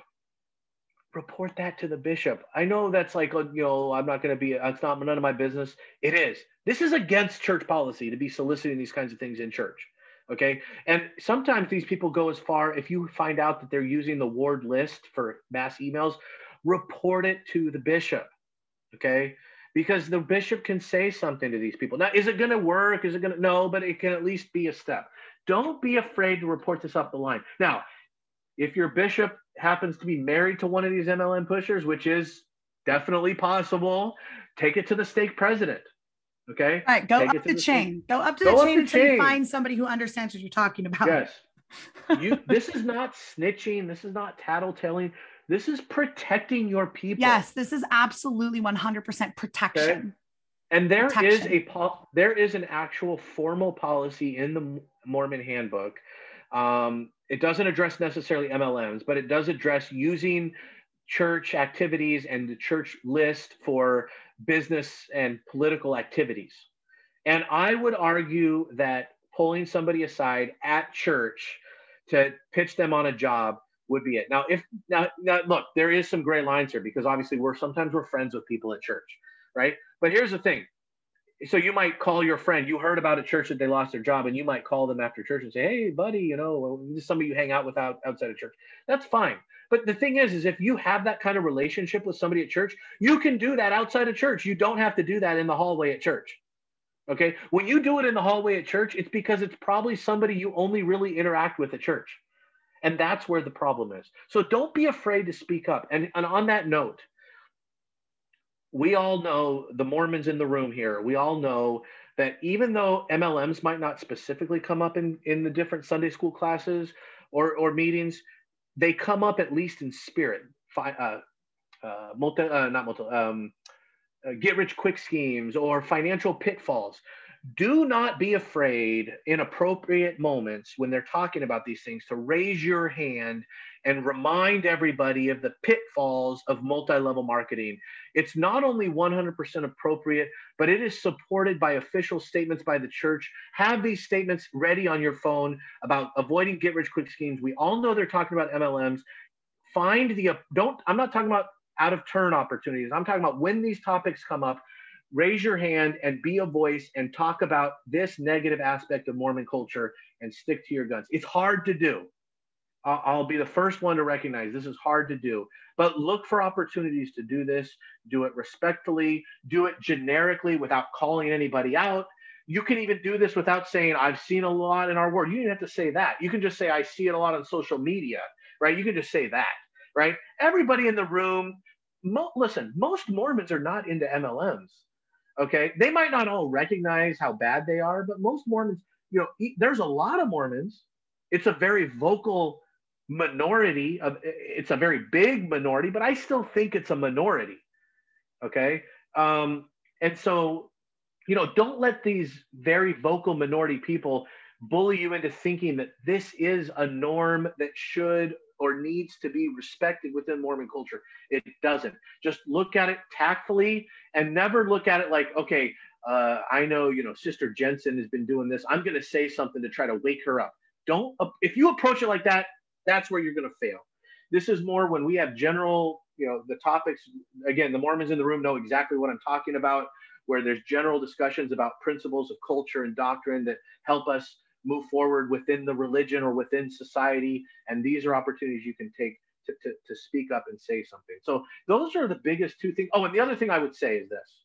Report that to the bishop. I know that's like, you know, I'm not going to be, it's not none of my business. It is. This is against church policy to be soliciting these kinds of things in church. Okay. And sometimes these people go as far, if you find out that they're using the ward list for mass emails, report it to the bishop. Okay. Because the bishop can say something to these people. Now, is it going to work? Is it going to, no, but it can at least be a step. Don't be afraid to report this up the line. Now, if your bishop happens to be married to one of these M L M pushers, which is definitely possible, take it to the stake president. Okay. All right. Go take up the, the chain. Go up to go the chain the until chain. you find somebody who understands what you're talking about. Yes. You, this is not snitching. This is not tattletelling. This is protecting your people. Yes. This is absolutely one hundred percent protection. Okay? And there protection. is a there is an actual formal policy in the Mormon handbook. Um, it doesn't address necessarily M L Ms, but it does address using church activities and the church list for business and political activities. And I would argue that pulling somebody aside at church to pitch them on a job would be it. Now, if now, now look, there is some gray lines here because obviously we're sometimes we're friends with people at church, right? But here's the thing. So you might call your friend, you heard about a church that they lost their job, and you might call them after church and say, hey, buddy, you know, this is somebody you hang out with out, outside of church. That's fine. But the thing is, is if you have that kind of relationship with somebody at church, you can do that outside of church. You don't have to do that in the hallway at church. Okay. When you do it in the hallway at church, it's because it's probably somebody you only really interact with at church. And that's where the problem is. So don't be afraid to speak up. And, and on that note, we all know, the Mormons in the room here, we all know that even though M L Ms might not specifically come up in, in the different Sunday school classes or, or meetings, they come up at least in spirit. Uh, uh, multi, uh, not multi, um, uh, get rich quick schemes or financial pitfalls. Do not be afraid in appropriate moments when they're talking about these things to raise your hand and remind everybody of the pitfalls of multi-level marketing. It's not only one hundred percent appropriate, but it is supported by official statements by the church. Have these statements ready on your phone about avoiding get-rich-quick schemes. We all know they're talking about M L Ms. Find the, don't, I'm not talking about out of turn opportunities. I'm talking about when these topics come up, raise your hand and be a voice and talk about this negative aspect of Mormon culture and stick to your guns. It's hard to do. I'll, I'll be the first one to recognize this is hard to do, but look for opportunities to do this. Do it respectfully, do it generically without calling anybody out. You can even do this without saying, I've seen a lot in our world. You don't have to say that. You can just say, I see it a lot on social media, right? You can just say that, right? Everybody in the room, mo- listen, most Mormons are not into M L Ms. Okay, they might not all recognize how bad they are, but most Mormons, you know, there's a lot of Mormons. It's a very vocal minority of, it's a very big minority, but I still think it's a minority. Okay, um, and so, you know, don't let these very vocal minority people bully you into thinking that this is a norm that should or needs to be respected within Mormon culture. It doesn't. Just look at it tactfully and never look at it like, okay, uh, I know, you know, Sister Jensen has been doing this. I'm going to say something to try to wake her up. Don't, if you approach it like that, that's where you're going to fail. This is more when we have general, you know, the topics, again, the Mormons in the room know exactly what I'm talking about, where there's general discussions about principles of culture and doctrine that help us move forward within the religion or within society. And these are opportunities you can take to, to, to speak up and say something. So those are the biggest two things. Oh, and the other thing I would say is this,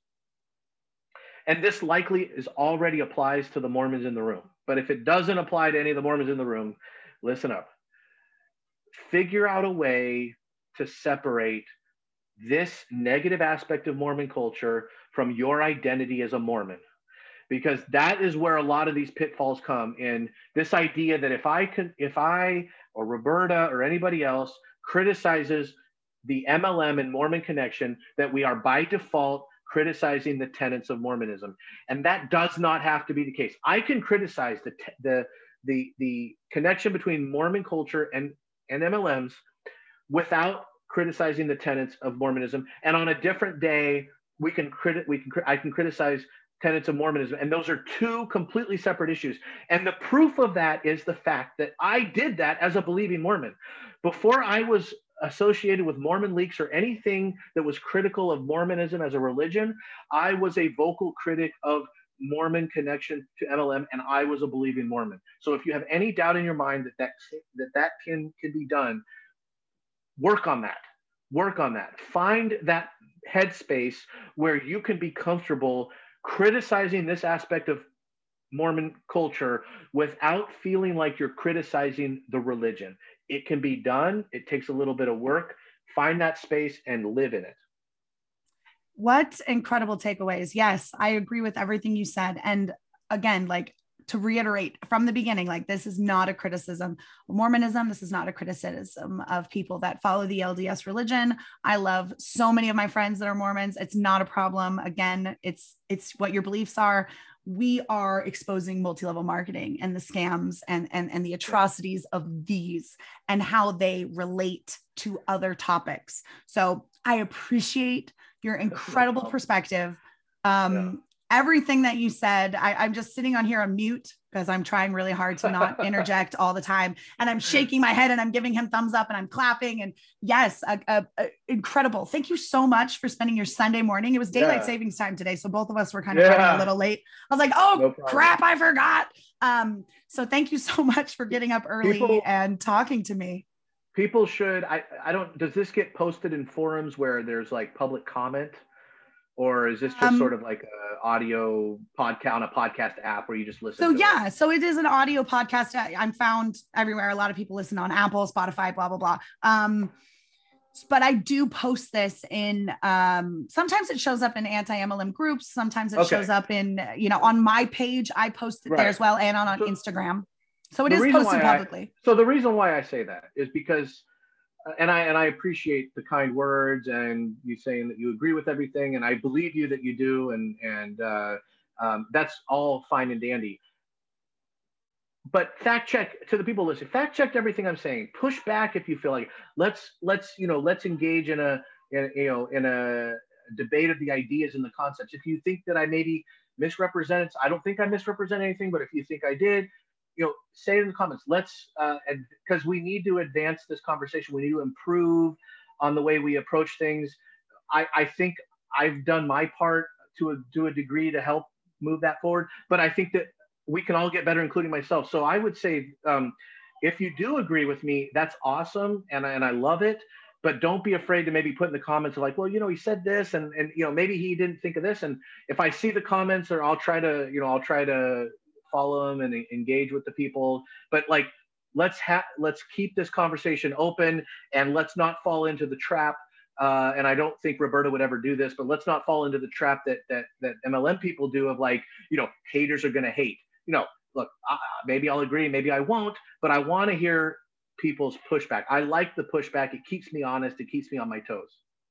and this likely is already applies to the Mormons in the room, but if it doesn't apply to any of the Mormons in the room, listen up. Figure out a way to separate this negative aspect of Mormon culture from your identity as a Mormon. Because that is where a lot of these pitfalls come in. This idea that if I can, if I or Roberta or anybody else criticizes the M L M and Mormon Connection, that we are by default criticizing the tenets of Mormonism, and that does not have to be the case. I can criticize the the the the connection between Mormon culture and and M L Ms without criticizing the tenets of Mormonism, and on a different day we can crit we can I can criticize tenets of Mormonism. And those are two completely separate issues. And the proof of that is the fact that I did that as a believing Mormon. Before I was associated with Mormon Leaks or anything that was critical of Mormonism as a religion, I was a vocal critic of Mormon Connection to M L M, and I was a believing Mormon. So if you have any doubt in your mind that that, that, that can, can be done, work on that. Work on that. Find that headspace where you can be comfortable criticizing this aspect of Mormon culture without feeling like you're criticizing the religion. It can be done. It takes a little bit of work. Find that space and live in it. What incredible takeaways. Yes, I agree with everything you said. And again, like to reiterate from the beginning, like this is not a criticism of Mormonism. This is not a criticism of people that follow the L D S religion. I love so many of my friends that are Mormons. It's not a problem. Again, it's, it's what your beliefs are. We are exposing multi-level marketing and the scams and, and, and the atrocities of these and how they relate to other topics. So I appreciate your incredible perspective. Um, yeah. Everything that you said, I, I'm just sitting on here on mute because I'm trying really hard to not interject all the time. And I'm shaking my head and I'm giving him thumbs up and I'm clapping. And yes, a, a, a, incredible. Thank you so much for spending your Sunday morning. It was daylight yeah. savings time today. So both of us were kind of yeah. running a little late. I was like, oh no crap, I forgot. Um, so thank you so much for getting up early people, and talking to me. People should, I, I don't, does this get posted in forums where there's like public comment? Or is this just um, sort of like an audio podcast on a podcast app where you just listen? So to yeah, it? So it is an audio podcast. I'm found everywhere. A lot of people listen on Apple, Spotify, blah, blah, blah. Um, but I do post this in, um, sometimes it shows up in anti-M L M groups. Sometimes it okay. shows up in, you know, on my page, I post it right. there as well. And on, on so, Instagram. So it is posted publicly. I, so the reason why I say that is because And I and I appreciate the kind words and you saying that you agree with everything, and I believe you that you do. And and uh, Um, that's all fine and dandy. But fact check, to the people listening, fact check everything I'm saying. Push back if you feel like it. let's let's you know let's engage in a in, you know in a debate of the ideas and the concepts. If you think that I maybe misrepresented, I don't think I misrepresented anything, but if you think I did, you know, say it in the comments. Let's uh, because we need to advance this conversation. We need to improve on the way we approach things. I, I think I've done my part to a to a degree to help move that forward, but I think that we can all get better, including myself. So I would say, um, if you do agree with me, that's awesome, and I, and I love it. But don't be afraid to maybe put in the comments of like, well, you know, he said this, and and you know, maybe he didn't think of this. And if I see the comments, or I'll try to, you know, I'll try to follow them and engage with the people. But like, let's have let's keep this conversation open, and let's not fall into the trap. Uh, and I don't think Roberta would ever do this, but let's not fall into the trap that that that M L M people do of like, you know, haters are going to hate. You know, look, uh, maybe I'll agree, maybe I won't, but I want to hear people's pushback. I like the pushback. It keeps me honest. It keeps me on my toes.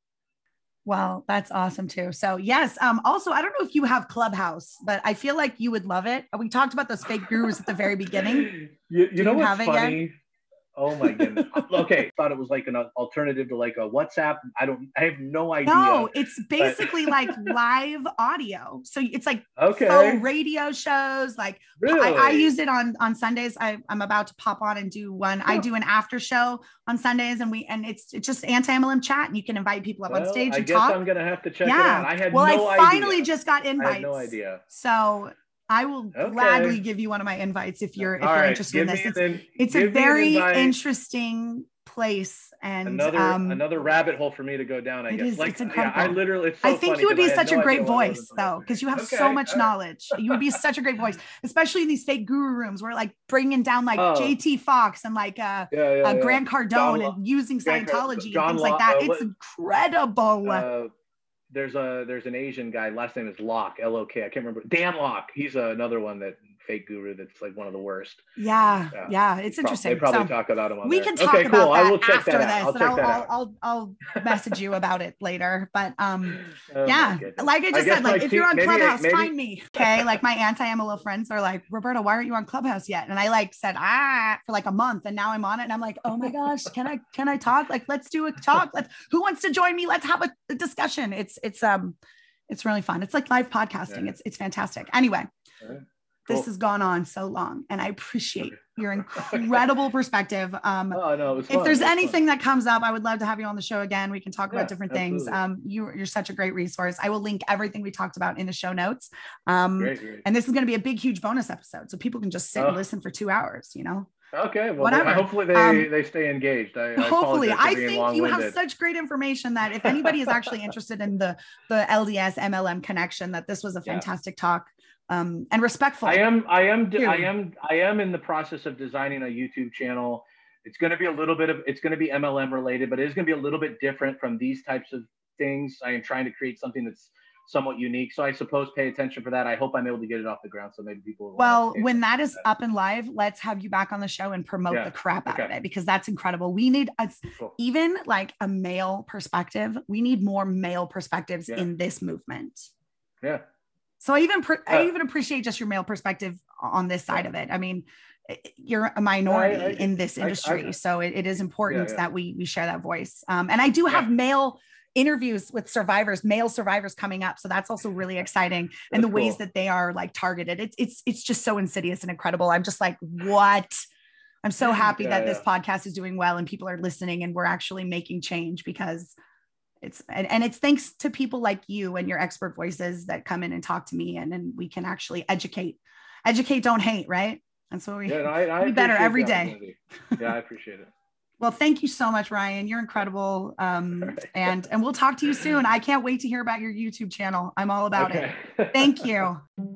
Well, that's awesome too. So yes. Um, also, I don't know if you have Clubhouse, but I feel like you would love it. We talked about those fake gurus at the very beginning. You, you know you what's funny? Oh my goodness. Okay. I thought it was like an alternative to like a WhatsApp. I don't, I have no idea. No, it's basically like live audio. So it's like okay. faux radio shows. Like really? I, I use it on, on Sundays. I, I'm about to pop on and do one. Oh. I do an after show on Sundays, and we, and it's, it's just anti-M L M chat, and you can invite people up well, on stage. I and guess talk. I'm going to have to check yeah. it out. I had well, no I idea. finally just got invites. I had no idea. So I will okay. gladly give you one of my invites if you're if All you're right. interested give in this. It's, then, it's a very interesting place, and another um, another rabbit hole for me to go down. I it guess is, like it's incredible. Yeah, I literally. It's so I think funny you would be such no a great voice though, because you have okay. so much All knowledge. Right. You would be such a great voice, especially in these fake guru rooms where like bringing down like oh. J T Fox and like uh, yeah, yeah, uh yeah. Grant Cardone John, and using Scientology John and things Law, like that. uh, it's what, incredible. Uh, there's a there's an Asian guy. Last name is Locke, L O K. I can't remember. Dan Locke. He's uh, another one that fake guru that's like one of the worst. Yeah, yeah, yeah it's Pro- interesting. They probably so talk about him on we there. can talk okay, about cool. that I will check after that this, out. I'll and check I'll, that I'll, out. I'll I'll message you about it later. But um, oh yeah, like I just I said, like if you're on maybe, Clubhouse, maybe, find me. Okay, like my anti-M L M friends are like, Roberta, why aren't you on Clubhouse yet? And I like said ah for like a month, and now I'm on it, and I'm like, oh my gosh, can I can I talk? Like, let's do a talk. Let's who wants to join me? Let's have a, a discussion. It's it's um it's really fun. It's like live podcasting. Yeah. It's it's fantastic. Anyway. Right. This Cool. has gone on so long, and I appreciate your incredible perspective. Um, oh, no, it was if fun. there's it was anything fun. that comes up, I would love to have you on the show again. We can talk yeah, about different absolutely. things. Um, you, you're such a great resource. I will link everything we talked about in the show notes. Um, great, great. And this is going to be a big, huge bonus episode, so people can just sit oh. and listen for two hours, you know? Okay, well, whatever. They, hopefully they, um, they stay engaged. I, I hopefully, I think you long-winded. have such great information that if anybody is actually interested in the, the L D S M L M connection, that this was a fantastic yeah. talk. Um, and respectful. I am, I am, I am, I am in the process of designing a YouTube channel. It's going to be a little bit of, it's going to be M L M related, but it is going to be a little bit different from these types of things. I am trying to create something that's somewhat unique. So I suppose pay attention for that. I hope I'm able to get it off the ground. So maybe people will well, when that is that. up and live, let's have you back on the show and promote yeah. the crap out okay. of it, because that's incredible. We need a, cool. even like a male perspective. We need more male perspectives yeah. in this movement. Yeah. So I even, uh, I even appreciate just your male perspective on this side yeah. of it. I mean, you're a minority I, I, in this industry. I, I, so it, it is important yeah, yeah. that we, we share that voice. Um, and I do have yeah. male interviews with survivors, male survivors coming up. So that's also really exciting. That's and the cool. ways that they are like targeted. It's, it's, it's just so insidious and incredible. I'm just like, what? I'm so happy yeah, that yeah. this podcast is doing well and people are listening and we're actually making change, because it's, and, and it's thanks to people like you and your expert voices that come in and talk to me, and then we can actually educate, educate, don't hate. Right. That's what we, yeah, I, I be better every day. Yeah. I appreciate it. Well, thank you so much, Ryan. You're incredible. Um, right. and, and we'll talk to you soon. I can't wait to hear about your YouTube channel. I'm all about okay. it. Thank you.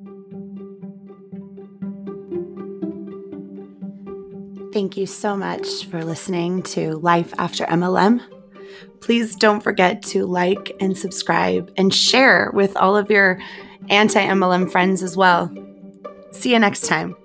Thank you so much for listening to Life After M L M. Please don't forget to like and subscribe and share with all of your anti-M L M friends as well. See you next time.